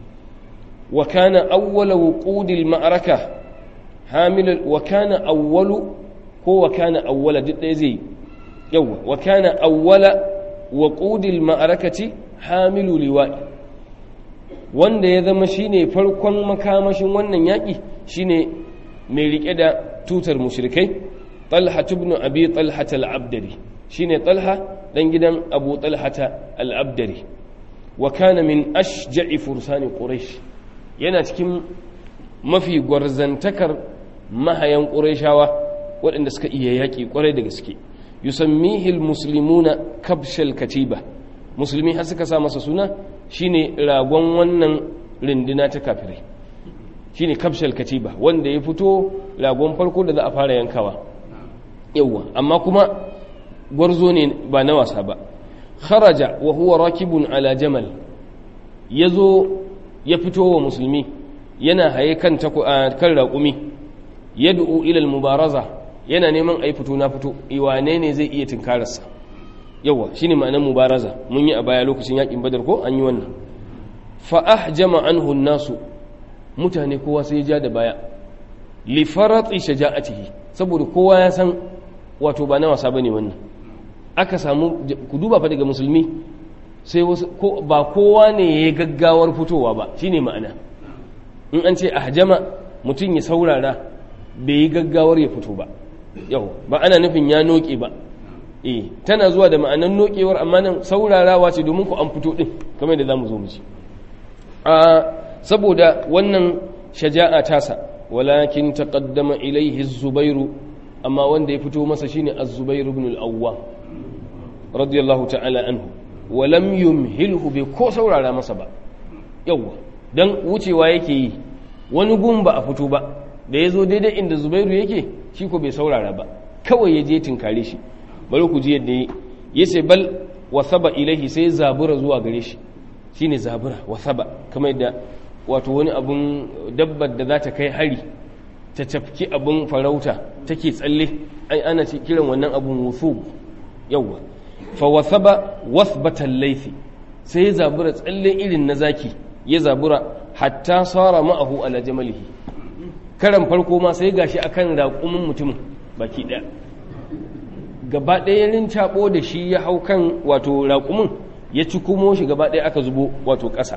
wa kana awwala wuqudil ma'araka hamilal wa kana awwalu ko wa kana awwala duk ɗaya zai yawa wa kana awwala wuqudil ma'arakati hamilu liwa'i wanda ya zama shine farkon makamashin wannan yaƙi shine mai rike da tutar mushrikai talha ibn abi talha al-abdari shine talha dan gidan abu talhata al-abdari wa kana min ashja'i fursani quraish yana cikin mafi gwarzantakar mahayan qurayshawa waɗanda suka iya yaƙi ƙwarai da gaske yusammihi al-muslimuna kabshal katiba musulmi har suka sa masa suna shine ragon wannan rinduna ta kafirai shine kabshal katiba wanda ya fito ragon farko da za a fara yankawa yawa amma kuma gwarzo ne ba na wasa ba kharaja wa huwa rakibun ala jamal yazo ya fito wa musulmi yana haye kan raƙumi yad'u ila al-mubaraza yana neman ayi fito na fito iwane ne zai iya tinkararsa yawa shine ma'anar mubaraza mun yi a baya lokacin yakin badar ko an yi wannan fa ahjama anhu an-nasu mutane kowa sai ya ja da baya li farati shaja'atihi saboda kowa ya san wato ba na wasa bane wannan aka samu ku duba fa daga musulmi sai ba kowa ne ya gaggawar fitowa ba shine ma'ana in an ce ahjama mutum ya saurara bai yi gaggawar ya fito ba yau ba ana nufin ya noke ba tana zuwa da ma'anan nokewar amma nan saurarawa ce domin ku an fito din kamar da zamu zo mu ci saboda wannan shaja'a tasa walakin taqaddama ilayhi az-zubair amma wanda ya fito masa shine az-zubair ibn al-awwam radiyallahu ta'ala anhu wa lam yumhilhu bi ko saurara masa ba yawa dan wucewa yake yi wani gun ba a fito ba da yazo daidai inda zubairu yake shi ko bai saurara ba kawai ya je tinkare shi bari ku ji yadda yace bal wasaba ilaihi sai zabura zuwa gare shi shine zabura wasaba kamar yadda wato wani abun dabbar da za ta kai hari ta tafki abun farauta take tsalle ai ana kiran wannan abun wusub yawa fa wasaba wasbatan laythi sai ya zabura tsalle irin na zaki ya zabura hatta sara ma'ahu ala jamalihi karan farko ma sai gashi akan raƙumin mutumin baki daya gaba ɗaya rincaɓo da shi ya hau kan wato raƙumin ya ci kumo shi gaba ɗaya aka zubo wato ƙasa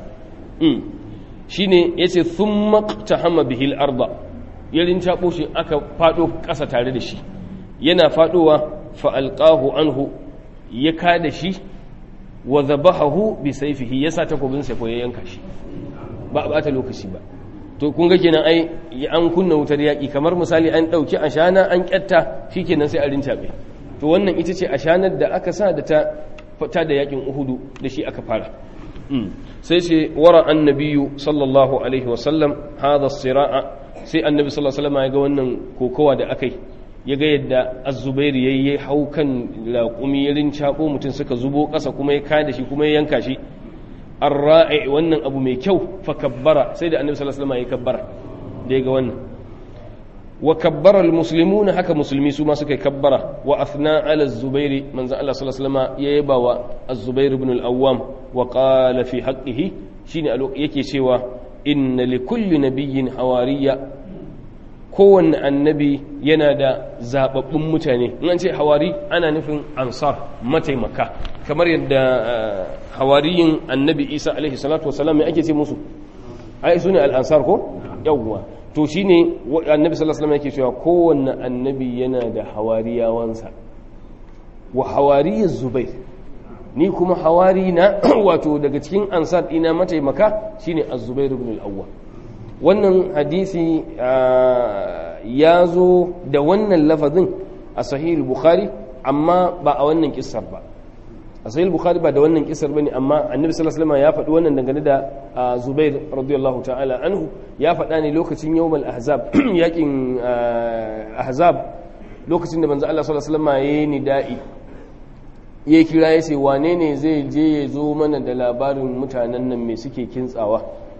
shi ne ya ce sun makta hama bihil arba ya rincaɓo shi aka faɗo ƙasa tare da shi yana faɗowa fa'alƙahu anhu ya kada shi wa zabahahu bi saifihi ya sa takobinsa ko ya yanka shi ba a ɓata lokaci ba to kun ga kenan ai an kunna wutar yaƙi kamar misali an ɗauki ashana an ƙyatta shi kenan sai a rincaɓe to wannan ita ce ashanar da aka sa da ta da yakin uhudu da shi aka fara sai ce wara annabiyu sallallahu alaihi wasallam hadha siraa sai annabi sallallahu alaihi wasallam ya ga wannan kokowa da akai ya ga yadda az-zubair yayi haukan raqumi yarin chabo mutun suka zubo kasa kuma ya kada shi kuma ya yanka shi ar-ra'i wannan abu mai kyau fa kabbara sai da annabi sallallahu alaihi wasallam ya kabbara da ya ga wannan wa kabbara almuslimuna haka musulmi su ma suka kabbara wa athna ala az-zubair manzo Allah sallallahu alaihi wasallam ya yaba wa az-zubair ibn al-awwam wa qala fi haqqihi shine yake cewa inna li kulli nabiyyin hawariya kowanne annabi yana da zababbun mutane in an ce hawari ana nufin ansar mataimaka kamar yadda hawariyin annabi Isa alaihi salatu wasallam me ake ce musu ai sune al-ansar ko yawwa to shi ne annabi sallallahu alaihi wasallam yake cewa kowanne annabi yana da hawariyawansa wa hawariyar zubair ni kuma hawari na wato daga cikin ansar ina mataimaka shine az-zubair ibn al-awwam wannan hadisi ya zo da wannan lafazin a sahih bukhari amma ba a wannan kissar ba a sahih bukhari ba da wannan kissar bane amma annabi sallallahu alaihi wasallam ya faɗi wannan dangane da Zubair radiyallahu ta'ala anhu ya faɗa ne lokacin yawmal ahzab yakin ahzab lokacin da manzo Allah sallallahu alaihi wasallam yayi nida'i ya kira ya ce wane ne zai je ya zo mana da labarin mutanen nan me suke kintsawa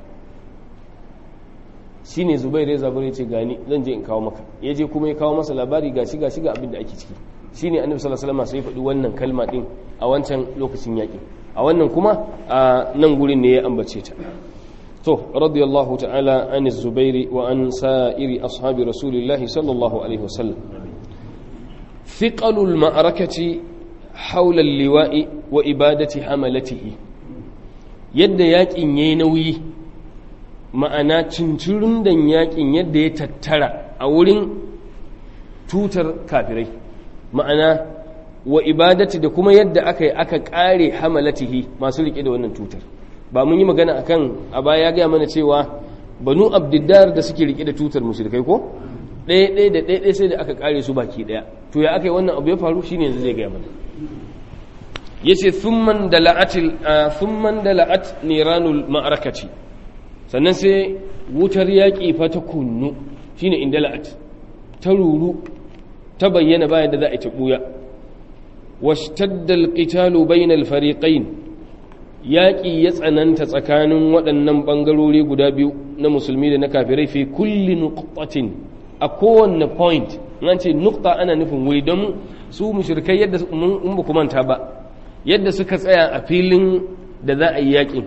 shine Zubair ya zabure ce gani zan je in kawo maka ya je kuma ya kawo masa labari gashi ga abin da ake ciki shine annabi sallallahu alaihi wasallam sai faɗi wannan kalma din a wancan lokacin yaƙi a wannan kuma a nan gurin ne ya ambace ta to radiyallahu ta'ala an az-zubairi wa an sa'iri ashabi rasulillahi sallallahu alaihi wasallam thiqalul ma'arakati hawla al-liwa'i wa ibadati hamalatihi yadda yaƙin yayi nauyi ma'ana cincirin dan yaƙin yadda ya tattara a wurin tutar kafirai ma'ana wa ibadati da kuma yadda aka kare hamalatihi masu rike da wannan tutar ba mun yi magana akan a baya ya gaya mana cewa banu abdiddar da suke rike da tutar mushrikai ko ɗaya sai da aka kare su baki ɗaya to ya aka yi wannan abu ya faru shine yanzu zai gaya mana yace thumman dala'at niranul ma'arakati sannan sai wutar yaƙi fa ta kunnu shine indala'at ta ruru ta bayyana bayan da za a ta ɓuya washtadda alqitalu bainal fariqain yaƙi ya tsananta tsakanin waɗannan ɓangarori guda biyu na musulmi da na kafirai fi kulli nuqtatin a kowanne point nan ce nukta ana nufin wuri don su mushrikai yadda in ba manta ba yadda suka tsaya a filin da za a yi yaƙin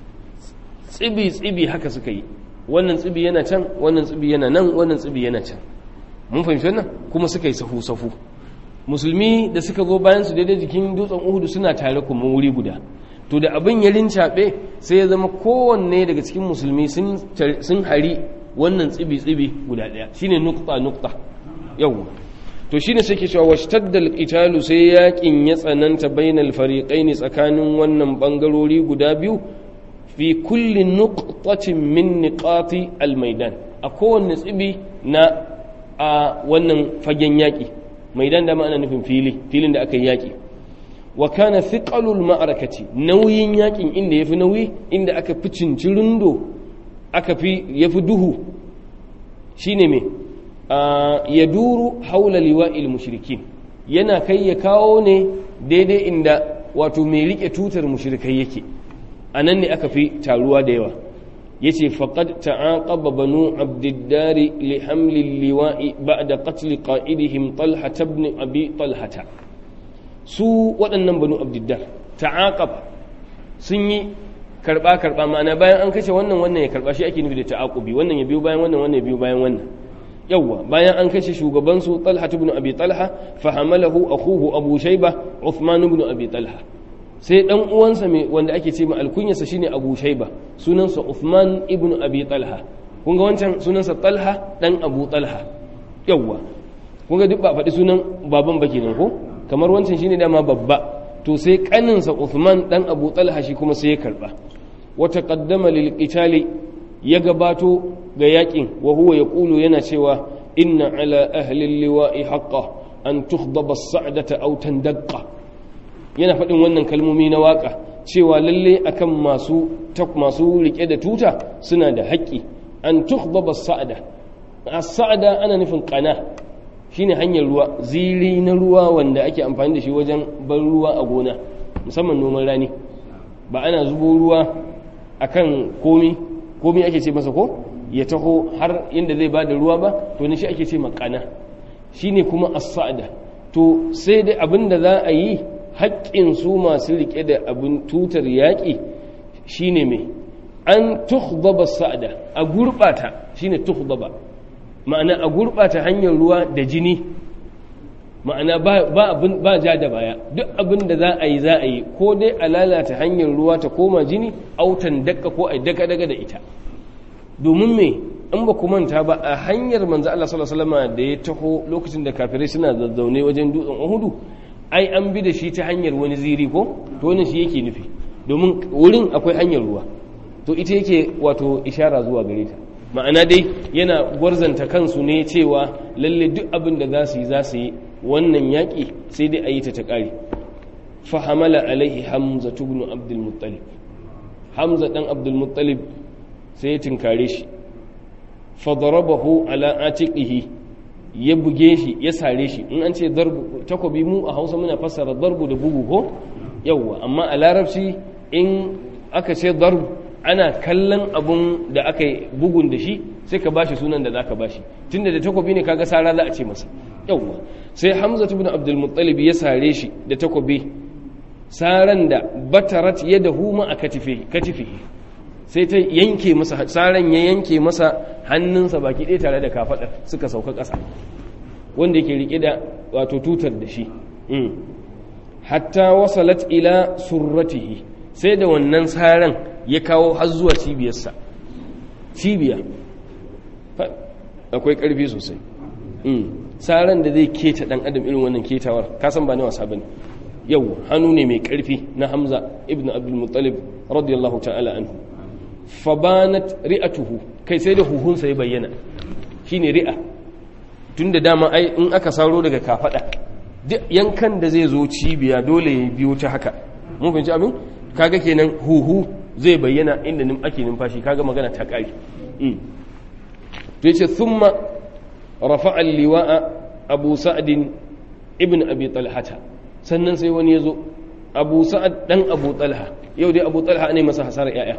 tsibi haka suka yi wannan tsibi yana can wannan tsibi yana nan wannan tsibi yana can mun fahimci wannan kuma suka yi safu musulmi da suka zo bayan su daidai jikin dutsen Uhud suna tare kuma wuri guda to da abin ya rincaɓe sai ya zama kowanne daga cikin musulmi sun hari wannan tsibi guda ɗaya shine nukta yawwa to shine sai ke cewa washtaddal qitalu sai yakin ya tsananta bainal fariqaini tsakanin wannan bangarori guda biyu fi kulli nuqtatin min niqati almaidan a kowanne tsibi na a wannan fagen yaki maidan da ma'ana nufin filin da aka yi yaki wa kana thiqalul ma'arakati nauyin yakin inda yafi nauyi inda aka fi cincirundo yafi duhu shine me ya duru haula liwa'il mushrikin yana kai ya kawo ne daidai inda wato mai rike tutar mushrikai yake anan ne aka fi taruwa da yawa yace faqad ta'aqaba banu abdiddar li hamli liwa'i ba'da qatl qa'idihim talha ibn abi talha su waɗannan banu abdiddar ta'aqab sun yi karba ma'ana bayan an kashe wannan ya karba shi ake nufi da ta'aqubi wannan ya biyo bayan wannan ya biyo bayan wannan yawwa bayan an kashe shugaban su Talha ibn Abi Talha fa hamalahu akhuhu Abu Shayba Uthman ibn Abi Talha sai dan uwansa wanda ake ce ma alkunyarsa shine Abu Shayba sunansa Uthman ibn Abi Talha kun ga wancan sunansa Talha dan Abu Talha yawwa kun ga duk ba faɗi sunan baban ba kenan ko kamar wancan shine dama babba to sai kaninsa Uthman dan Abu Talha shi kuma sai ya karba wa taqaddama lil qitali ya gabato ga yakin wa huwa yaqulu yana cewa inna ala ahli liwa'i haqqan an tukhdaba as-sa'data aw tandaqqa yana faɗin wannan kalmomi na waka cewa lalle akan masu rike da tuta suna da haƙƙi an tukhdaba as-sa'da as-sa'da ana nufin qana shine hanyar ruwa zili na ruwa wanda ake amfani da shi wajen ban ruwa a gona musamman noman rani ba ana zubo ruwa akan komi ake ce masa ko ya taho har inda zai bada ruwa ba to ne shi ake ce makana shine kuma as-sa'da to sai dai abinda za a yi haƙƙin su masu rike da abin tutar yaƙi shine me an tukhdaba as-sa'da a gurbata shine tukhdaba ma'ana a gurbata hanyar ruwa da jini ma'ana ba ja da baya duk abin da za a yi ko dai a lalata hanyar ruwa ta koma jini autan dakka ko a daga da ita domin me in ba ku manta ba a hanyar manzo Allah sallallahu alaihi wasallam da ya taho lokacin da kafirai suna zazzaune wajen dutsen Uhud ai an bi da shi ta hanyar wani ziri ko to wannan shi yake nufi domin wurin akwai hanyar ruwa to ita yake wato ishara zuwa gare ta ma'ana dai yana gwarzanta kansu ne cewa lalle duk abin da za su yi wannan yaƙi sai dai a yi ta ƙari fahamala alaihi hamza ibn abdul muttalib hamza dan abdul muttalib sai ya tinkare shi fadarabahu ala atiqihi ya buge shi ya sare shi in an ce darbu takobi mu a Hausa muna fassara darbu da bugu ko yawa amma a larabci in aka ce darbu ana kallon abun da aka yi bugun da shi sai ka bashi sunan da zaka bashi tunda da takobi ne kaga sara za a ce masa yawa sai Hamza ibn Abdul Muttalib ya sare shi da takobi saran da batarat yadahu ma katifi sai ta yanke masa saran ya yanke masa hannunsa baki ɗaya tare da kafadar suka sauka ƙasa wanda yake rike da wato tutar da shi hatta wasalat ila surratihi sai da wannan saran ya kawo har zuwa cibiyarsa cibiya akwai ƙarfi sosai saran da zai keta dan adam irin wannan ketawar kasan ba na wasa bane yau hannu ne mai ƙarfi na Hamza ibn Abdul Muttalib radiyallahu ta'ala anhu fabanat ri'atuhu kai sai da huhunsa ya bayyana shine ri'a tunda dama ai in aka saro daga kafada duk yankan da zai zo cibiya dole ya biyo ta haka mun fahimci abin kaga kenan huhu zai bayyana inda ake numfashi kaga magana ta kare to yace thumma rafa'a al-liwa'a Abu Sa'd ibn Abi Talhata sannan sai wani yazo abu sa'ad dan abu talha yau dai abu talha ne masa hasarar yaya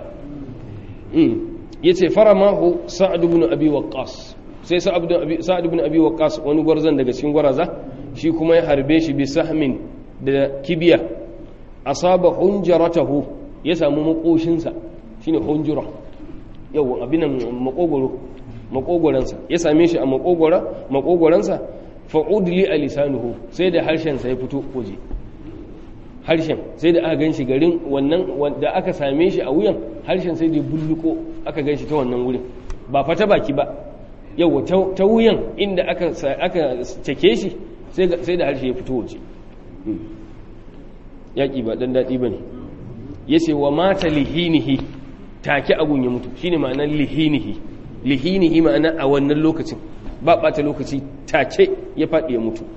yace faramahu sa'ad ibn abi waqqas sai sa'ad ibn abi waqqas wani gwarzan daga cikin gwaraza shi kuma ya harbe shi bi sahmin da kibiya asaba hunjaratahu ya samu makoshinsa shine hunjura yau abinan makogoransa ya same shi a makogoransa fa'udli a lisanuhu sai da harshensa ya fito waje harshen sai da aka gan shi garin wannan da aka same shi a wuyan harshen sai da bulluko aka gan shi ta wannan wurin ba fata baki ba yau ta wuyan inda aka cake shi sai da harshe ya fito waje yaƙi ba ɗan daɗi ba ne ya ce wa mata lihinihi take abun ya mutu shine ma'anar lihinihi ma'ana a wannan lokacin ba ɓata lokaci take ya faɗi ya mutu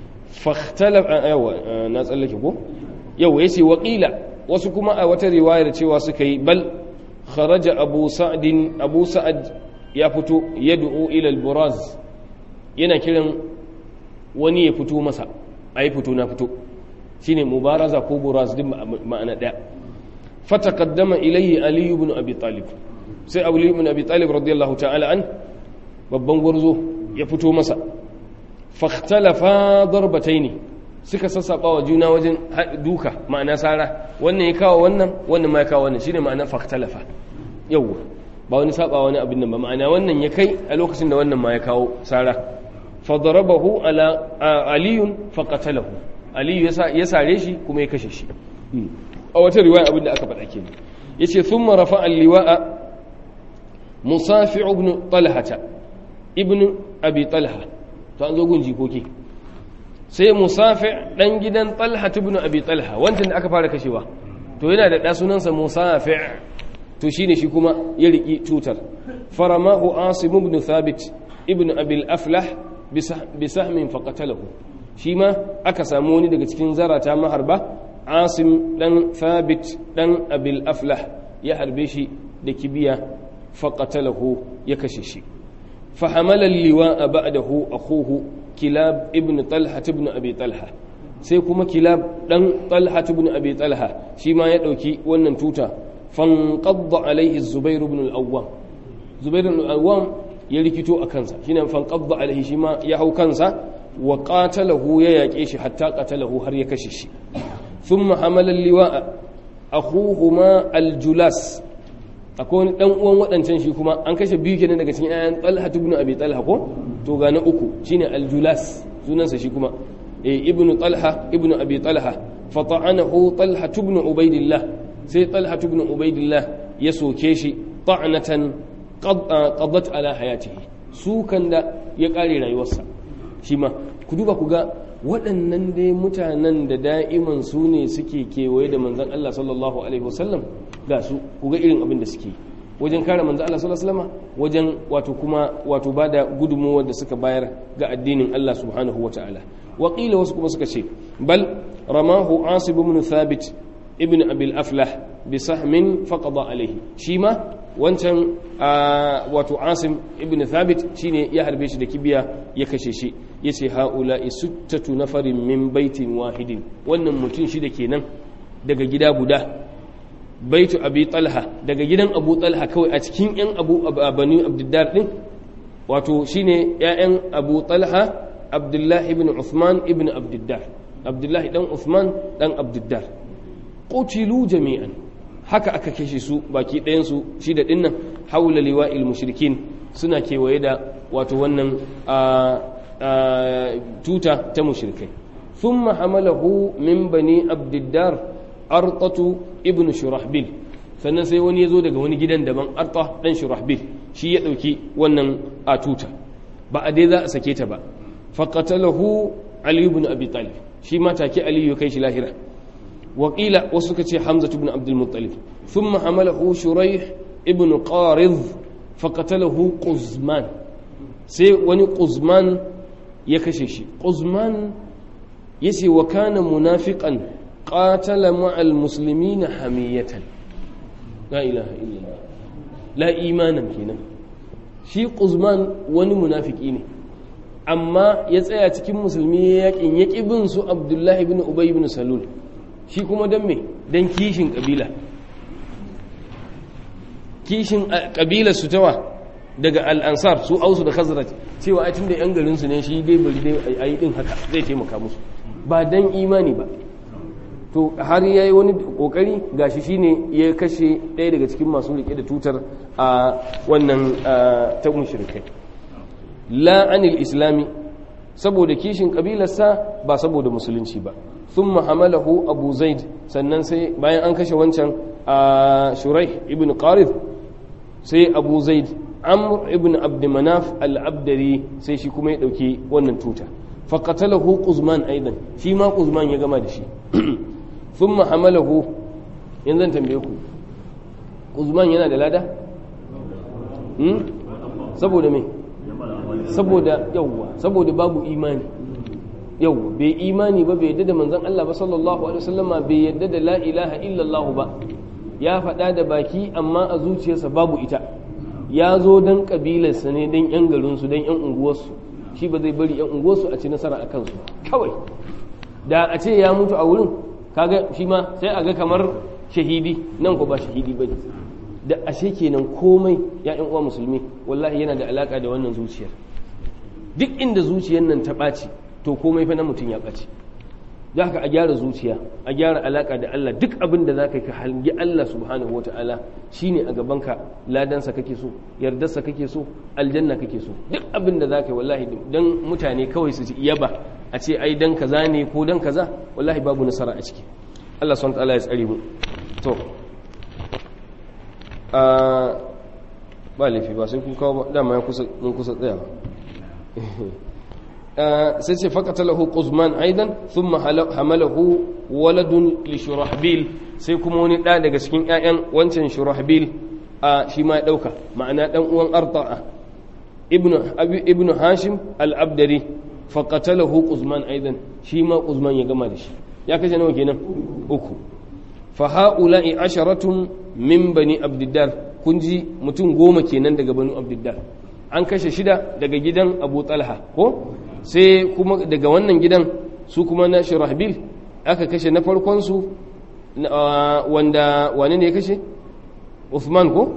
yawa na tsallake ko yawa ya ce waƙila wasu kuma a wata riwayar cewa suka yi bal kharaja abu sa'ad ya fito yad'u ila al-buraz yana kiran wani ya fito masa ayi fito na fito shine mubaraza ko buraz din ma'ana daya fataqaddama ilayhi ali ibn abi talib sai abu ibn abi talib radiyallahu ta'ala an babban gurzo ya fito masa fakhtalafa darbataini suka sassaba wa juna wajen duka ma'ana sara wannan ya kawo wannan ma ya kawo wannan shine ma'ana fakhtalafa yawa ba wani saba wani abin nan ba ma'ana wannan ya kai a lokacin da wannan ma ya kawo sara fadarabahu ala aliyun faqatalahu aliyu ya sare shi kuma ya kashe shi a wata riwaya abin da aka faɗa kenan yace thumma rafa'a al-liwa'a musafi' ibn talhata ibn abi talha to an zo gun jikoki sai musafi' dan gidan talha ibn abi talha wancan da aka fara kashewa to yana da sunansa musafi' to shine shi kuma ya riki tutar faramahu asim ibn thabit ibn abi al-aflah bi sahmin faqatalahu shi ma aka samu wani daga cikin zarata maharba asim dan thabit dan abi al-aflah ya harbe shi da kibiya faqatalahu ya kashe shi fahamala al-liwa'a ba'dahu akhuhu kilab ibn talha ibn abi talha sai kuma kilab dan talha ibn abi talha shi ma ya dauki wannan tuta fanqadda alaihi zubair ibn al-awwam zubair ibn al-awwam ya rikito a kansa shine fanqadda alaihi shi ma ya hau kansa wa qatalahu ya yake shi hatta qatalahu har ya kashe shi thumma hamala al-liwa'a akhuhuma al-julas akwai wani dan uwan wadancan shi kuma an kashe biyu kenan daga cikin ayan talha ibn abi talha ko to ga na uku shine al-julas sunansa shi kuma ibn talha ibn abi talha fata'anahu talha ibn ubaidillah sai talha ibn ubaidillah ya soke shi ta'natan qadat ala hayatihi sukan da ya kare rayuwarsa shi ma ku duba ku ga waɗannan dai mutanen da da'iman su ne suke kewaye da manzon Allah sallallahu alaihi wasallam ga su ku ga irin abin da suke wajen kare manzon Allah sallallahu alaihi wasallam wajen wato bada gudunmuwar da suka bayar ga addinin Allah subhanahu wataala waƙila wasu kuma suka ce bal ramahu asib ibn thabit ibn abi al-aflah bi sahmin faqada alayhi shi ma wancan wato asim ibn thabit shine ya harbe shi da kibiya ya kashe shi yace haula sittatu nafarin min baitin wahidin wannan mutum shi da kenan daga gida guda baitu abi talha daga gidan abu talha kawai a cikin yan bani abdiddar din wato shine ƴaƴan abu talha abdullah ibn uthman ibn abdiddar abdullah dan uthman dan abdiddar qutilu jami'an haka aka kashe su baki ɗayan su shi da dinnan haula liwa'il mushrikin suna kewaye da wato wannan tuta ta mushrikai thumma hamalahu min bani abdiddar artatu ibn shurahbil sannan sai wani yazo daga wani gidan daban arta dan shurahbil shi ya dauki wannan tuta ba a dai za a sake ta ba faqatalahu ali ibn abi talib shi ma take ali ya kai shi lahira وقيل وسكتي حمزة بن عبد المطلب ثم حمله شريح ابن قارض فقتله قزمان سي وني قزمان يكششي قزمان يسي وكان منافقا قاتل مع المسلمين حمية لا إله إلا الله لا إيمانا كنا شي قزمان وني منافقين amma ya tsaya cikin musulmi yakin yaki bin su Abdullahi ibn Ubay ibn Salul shi kuma don me don kishin kabila, kishin kabilar su tawa daga al'ansar su ausu da khazraj cewa a tunda yan garinsu ne shi dai bari dai a yi din haka zai taimaka musu ba dan imani ba. To har ya yi wani kokari gashi shine ya kashe ɗaya daga cikin masu rike da tutar a wannan ta mushrikai. La anil islami, saboda kishin kabilarsa ba saboda musulunci ba. Thumma hamalahu abu zaid, sannan sai bayan an kashe wancan shuraih ibn qarib sai abu zaid amr ibn abd manaf al-abdari sai shi kuma ya dauki wannan tuta. faqatalahu quzman aidan, shi ma quzman ya gama da shi. thumma hamalahu, yanzu zan tambaye ku, quzman yana da lada? Saboda me? Saboda babu imani. Yawwa, bai imani ba, bai yadda da manzon Allah ba sallallahu alaihi wasallama, bai yadda da la ilaha illallah ba, ya faɗa da baki amma a zuciyarsa babu ita. Ya zo dan kabilarsa ne, dan yan garinsu, dan yan unguwarsu, shi ba zai bari yan unguwarsu a ci nasara a kansu kawai. Da a ce ya mutu a wurin, kaga shi ma sai a ga kamar shahidi, nan ko ba shahidi bane. Da ashe kenan komai ya yan uwa musulmi wallahi yana da alaka da wannan zuciyar. Duk inda zuciyar nan ta ɓaci to komai fa na mutum ya ɓaci. da haka a gyara zuciya, a gyara alaka da Allah. Duk abin da za ka yi ka hangi Allah subhanahu wa ta'ala shi ne a gabanka, ladansa kake so, yardarsa kake so, aljanna kake so. Duk abin da za ka yi wallahi don mutane kawai su yaba a ce ai dan kaza ne ko dan kaza, wallahi babu nasara a ciki. Allah subhanahu wa ta'ala ya tsare mu. To ba laifi ba sai kun kawo ba, dama mun kusa tsayawa. sai ce faƙatalahu quzman aidan thumma hamalahu waladun li shurahbil, sai kuma wani ɗa daga cikin ƴaƴan wancan shurahbil shi ma ya ɗauka, ma'ana ɗan uwan arta'a ibnu hashim al-abdari. faƙatalahu quzman aidan, shi ma quzman ya gama da shi, ya kashe nawa kenan? 3. fa ha'ula'i 10 min bani abdiddar, kun ji mutum 10 kenan daga bani abdiddar. An kashe 6 daga gidan abu talha ko, sai kuma daga wannan gidan su kuma na shirahbil aka kashe na farkonsu wanda wane ne ya kashe? Uthman ko?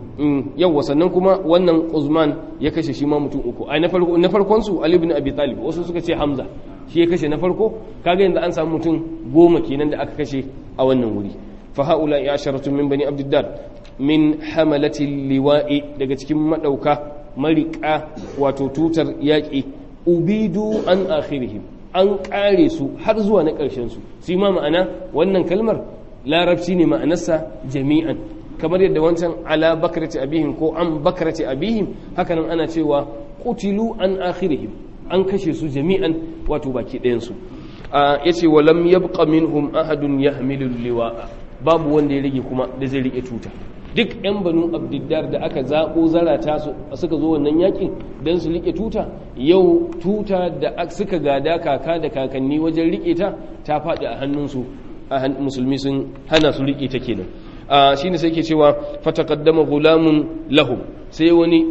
Yawwa, sannan kuma wannan Uthman ya kashe shi ma mutum 3. Na farkonsu Ali ibn Abi Talib, wasu suka ce Hamza shi ya kashe na farko. Kaga yanzu an samu mutum 10 kenan da aka kashe a wannan wuri. fa haula ya asharatun min bani abdiddar min hamalati liwa'i, daga cikin madauka marika wato tutar yaƙi. ubidu an akhirihim, an ƙare su har zuwa na ƙarshen su. shi ma ma'ana wannan kalmar larabci ne, ma'anarsa jami'an, kamar yadda wancan ala bakrati abihim ko an bakrati abihim, hakanan ana cewa qutilu an akhirihim, an kashe su jami'an wato baki ɗayan su. yace walam yabqa minhum ahadun yahmilu liwa'a, babu wanda ya rage kuma da zai rike tuta. duk 'yan banu abdiddar da aka zaɓo zarata suka zo wannan yakin don su riƙe tuta, yau tuta da suka gada kaka da kakanni wajen riƙe ta faɗi a hannunsu, musulmi sun hana su riƙe ta kenan. shi ne sai ke cewa fataqaddama gulamun lahum, sai wani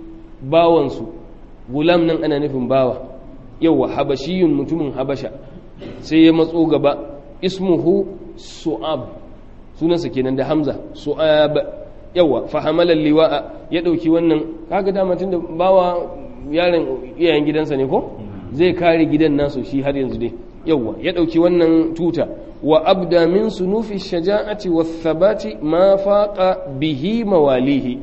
bawansu, gulam nan ana nufin bawa, yauwa habashiyun mutumin habasha, sai ya matso gaba, ismuhu su'ab, sunansa kenan da hamza, su'ab, yawa fa hamala liwa'a, ya dauki wannan, kaga dama tunda bawa yaron iyayen gidansa ne ko, zai kare gidan nasu shi har yanzu dai, yawa ya dauki wannan tuta. wa abda min sunufi shaja'ati wath thabati ma faqa bihi mawalihi,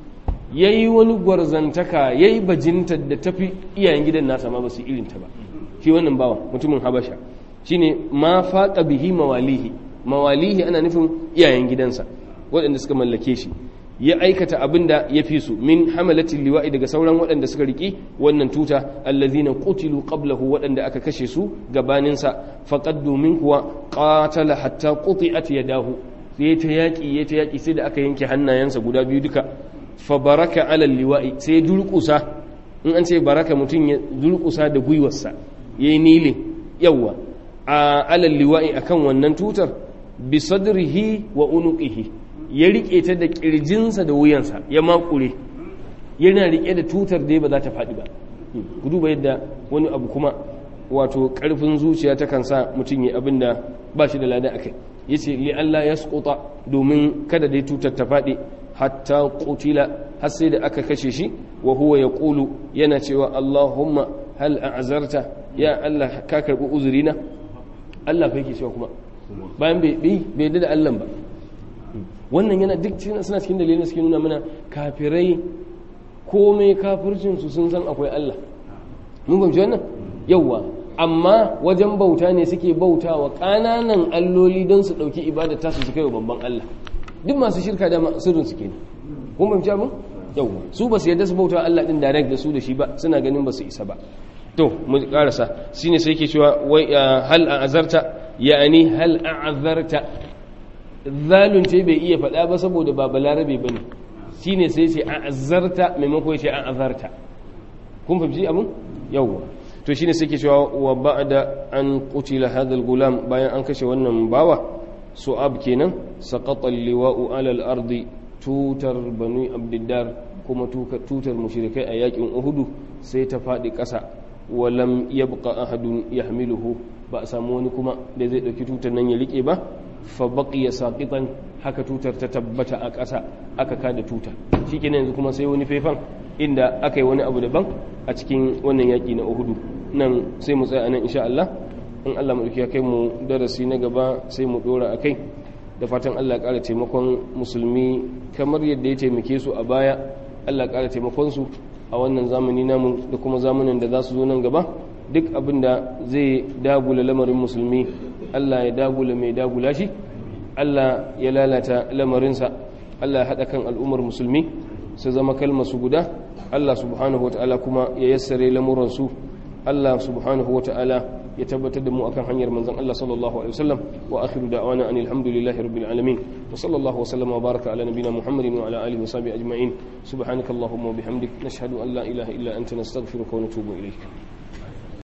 yayi wani gwarzantaka, yayi bajinta da tafi iyayen gidan nasa ma ba su irin ta ba. shi wannan bawa mutumin habasha shine ma faqa bihi mawalihi. mawalihi ana nufin iyayen gidansa waɗanda suka mallake shi. ya aikata abin da ya fi su min hamalatin liwa'i, daga sauran waɗanda suka riƙi wannan tuta, allazina qutilu qablahu, waɗanda aka kashe su gabaninsa. faqad domin kuwa qatala hatta quti'at yadahu, ya ta yaƙi sai da aka yanke hannayensa guda biyu duka. fa baraka ala liwa'i, sai durƙusa, in an ce baraka mutum ya durƙusa da gwiwarsa yayi nile, yawa a ala liwa'i akan wannan tutar. bi sadrihi wa unuqihi, ya rike ta da kirjinsa da wuyansa, ya makure, yana rike da tutar da ba za ta faɗi ba. ku duba yadda wani abu kuma wato ƙarfin zuciya ta kan sa mutum ya abin da ba shi da lada akai yace li Allah yasquta domin kada dai tutar ta fadi hatta qutila har sai da aka kashe shi wa huwa yaqulu yana cewa Allahumma hal a'zarta ya Allah ka karbi uzurina Allah fa yake cewa kuma bayan bai da Allah ba wannan yana duk suna cikin dalilin suke nuna mana kafirai komai kafircin su sun san akwai Allah mun gamshi wannan yawa amma wajen bauta ne suke bautawa kananan alloli don su dauki ibada ta su kai wa babban Allah duk masu shirka da sirrin su kenan kun gamshi abin yawa su ba su yadda su bauta Allah din direct da su da shi ba suna ganin ba su isa ba to mu karasa shine sai yake cewa wai hal a'azarta yani hal a'azarta zalun ce bai iya faɗa ba saboda ba balarabe bane shine sai ce a'azarta maimakon ce a'azarta kun fahimci abun yawa to shine sai yake cewa wa ba'da an qutila hadha al-gulam bayan an kashe wannan bawa su'ab kenan saqata al-liwa'u 'ala al-ardi tutar banu abdiddar kuma tutar mushrikai a yakin uhudu sai ta faɗi ƙasa walam yabqa ahadun yahmiluhu ba a samu wani kuma da zai dauki tutar nan ya rike ba fa baqiya saqitan haka tutar ta tabbata a ƙasa aka kada tutar shikenan yanzu kuma sai wani faifan inda aka yi wani abu daban a cikin wannan yaki na uhudu nan sai mu tsaya anan insha Allah in Allah mu dauki kai mu darasi na gaba sai mu dora akai da fatan Allah ya ƙara taimakon musulmi kamar yadda ya taimake su a baya Allah ya ƙara taimakon su a wannan zamani namu da kuma zamanin da za su zo nan gaba duk abin da zai dagula lamarin musulmi Allah ya dagula mai dagula shi Allah ya lalata lamarinsa Allah ya haɗa kan al'ummar musulmi su zama kalmar su guda Allah subhanahu wa ta'ala kuma ya yassare lamuransu Allah subhanahu wa ta'ala ya tabbatar da mu akan hanyar manzon Allah sallallahu alaihi wasallam wa akhiru da'wana anil hamdulillahi rabbil alamin wa sallallahu wa sallama wa baraka ala nabiyyina Muhammadin wa ala alihi wa sahbihi ajma'in subhanakallahumma wa bihamdik nashhadu an la ilaha illa anta nastaghfiruka wa natubu ilayk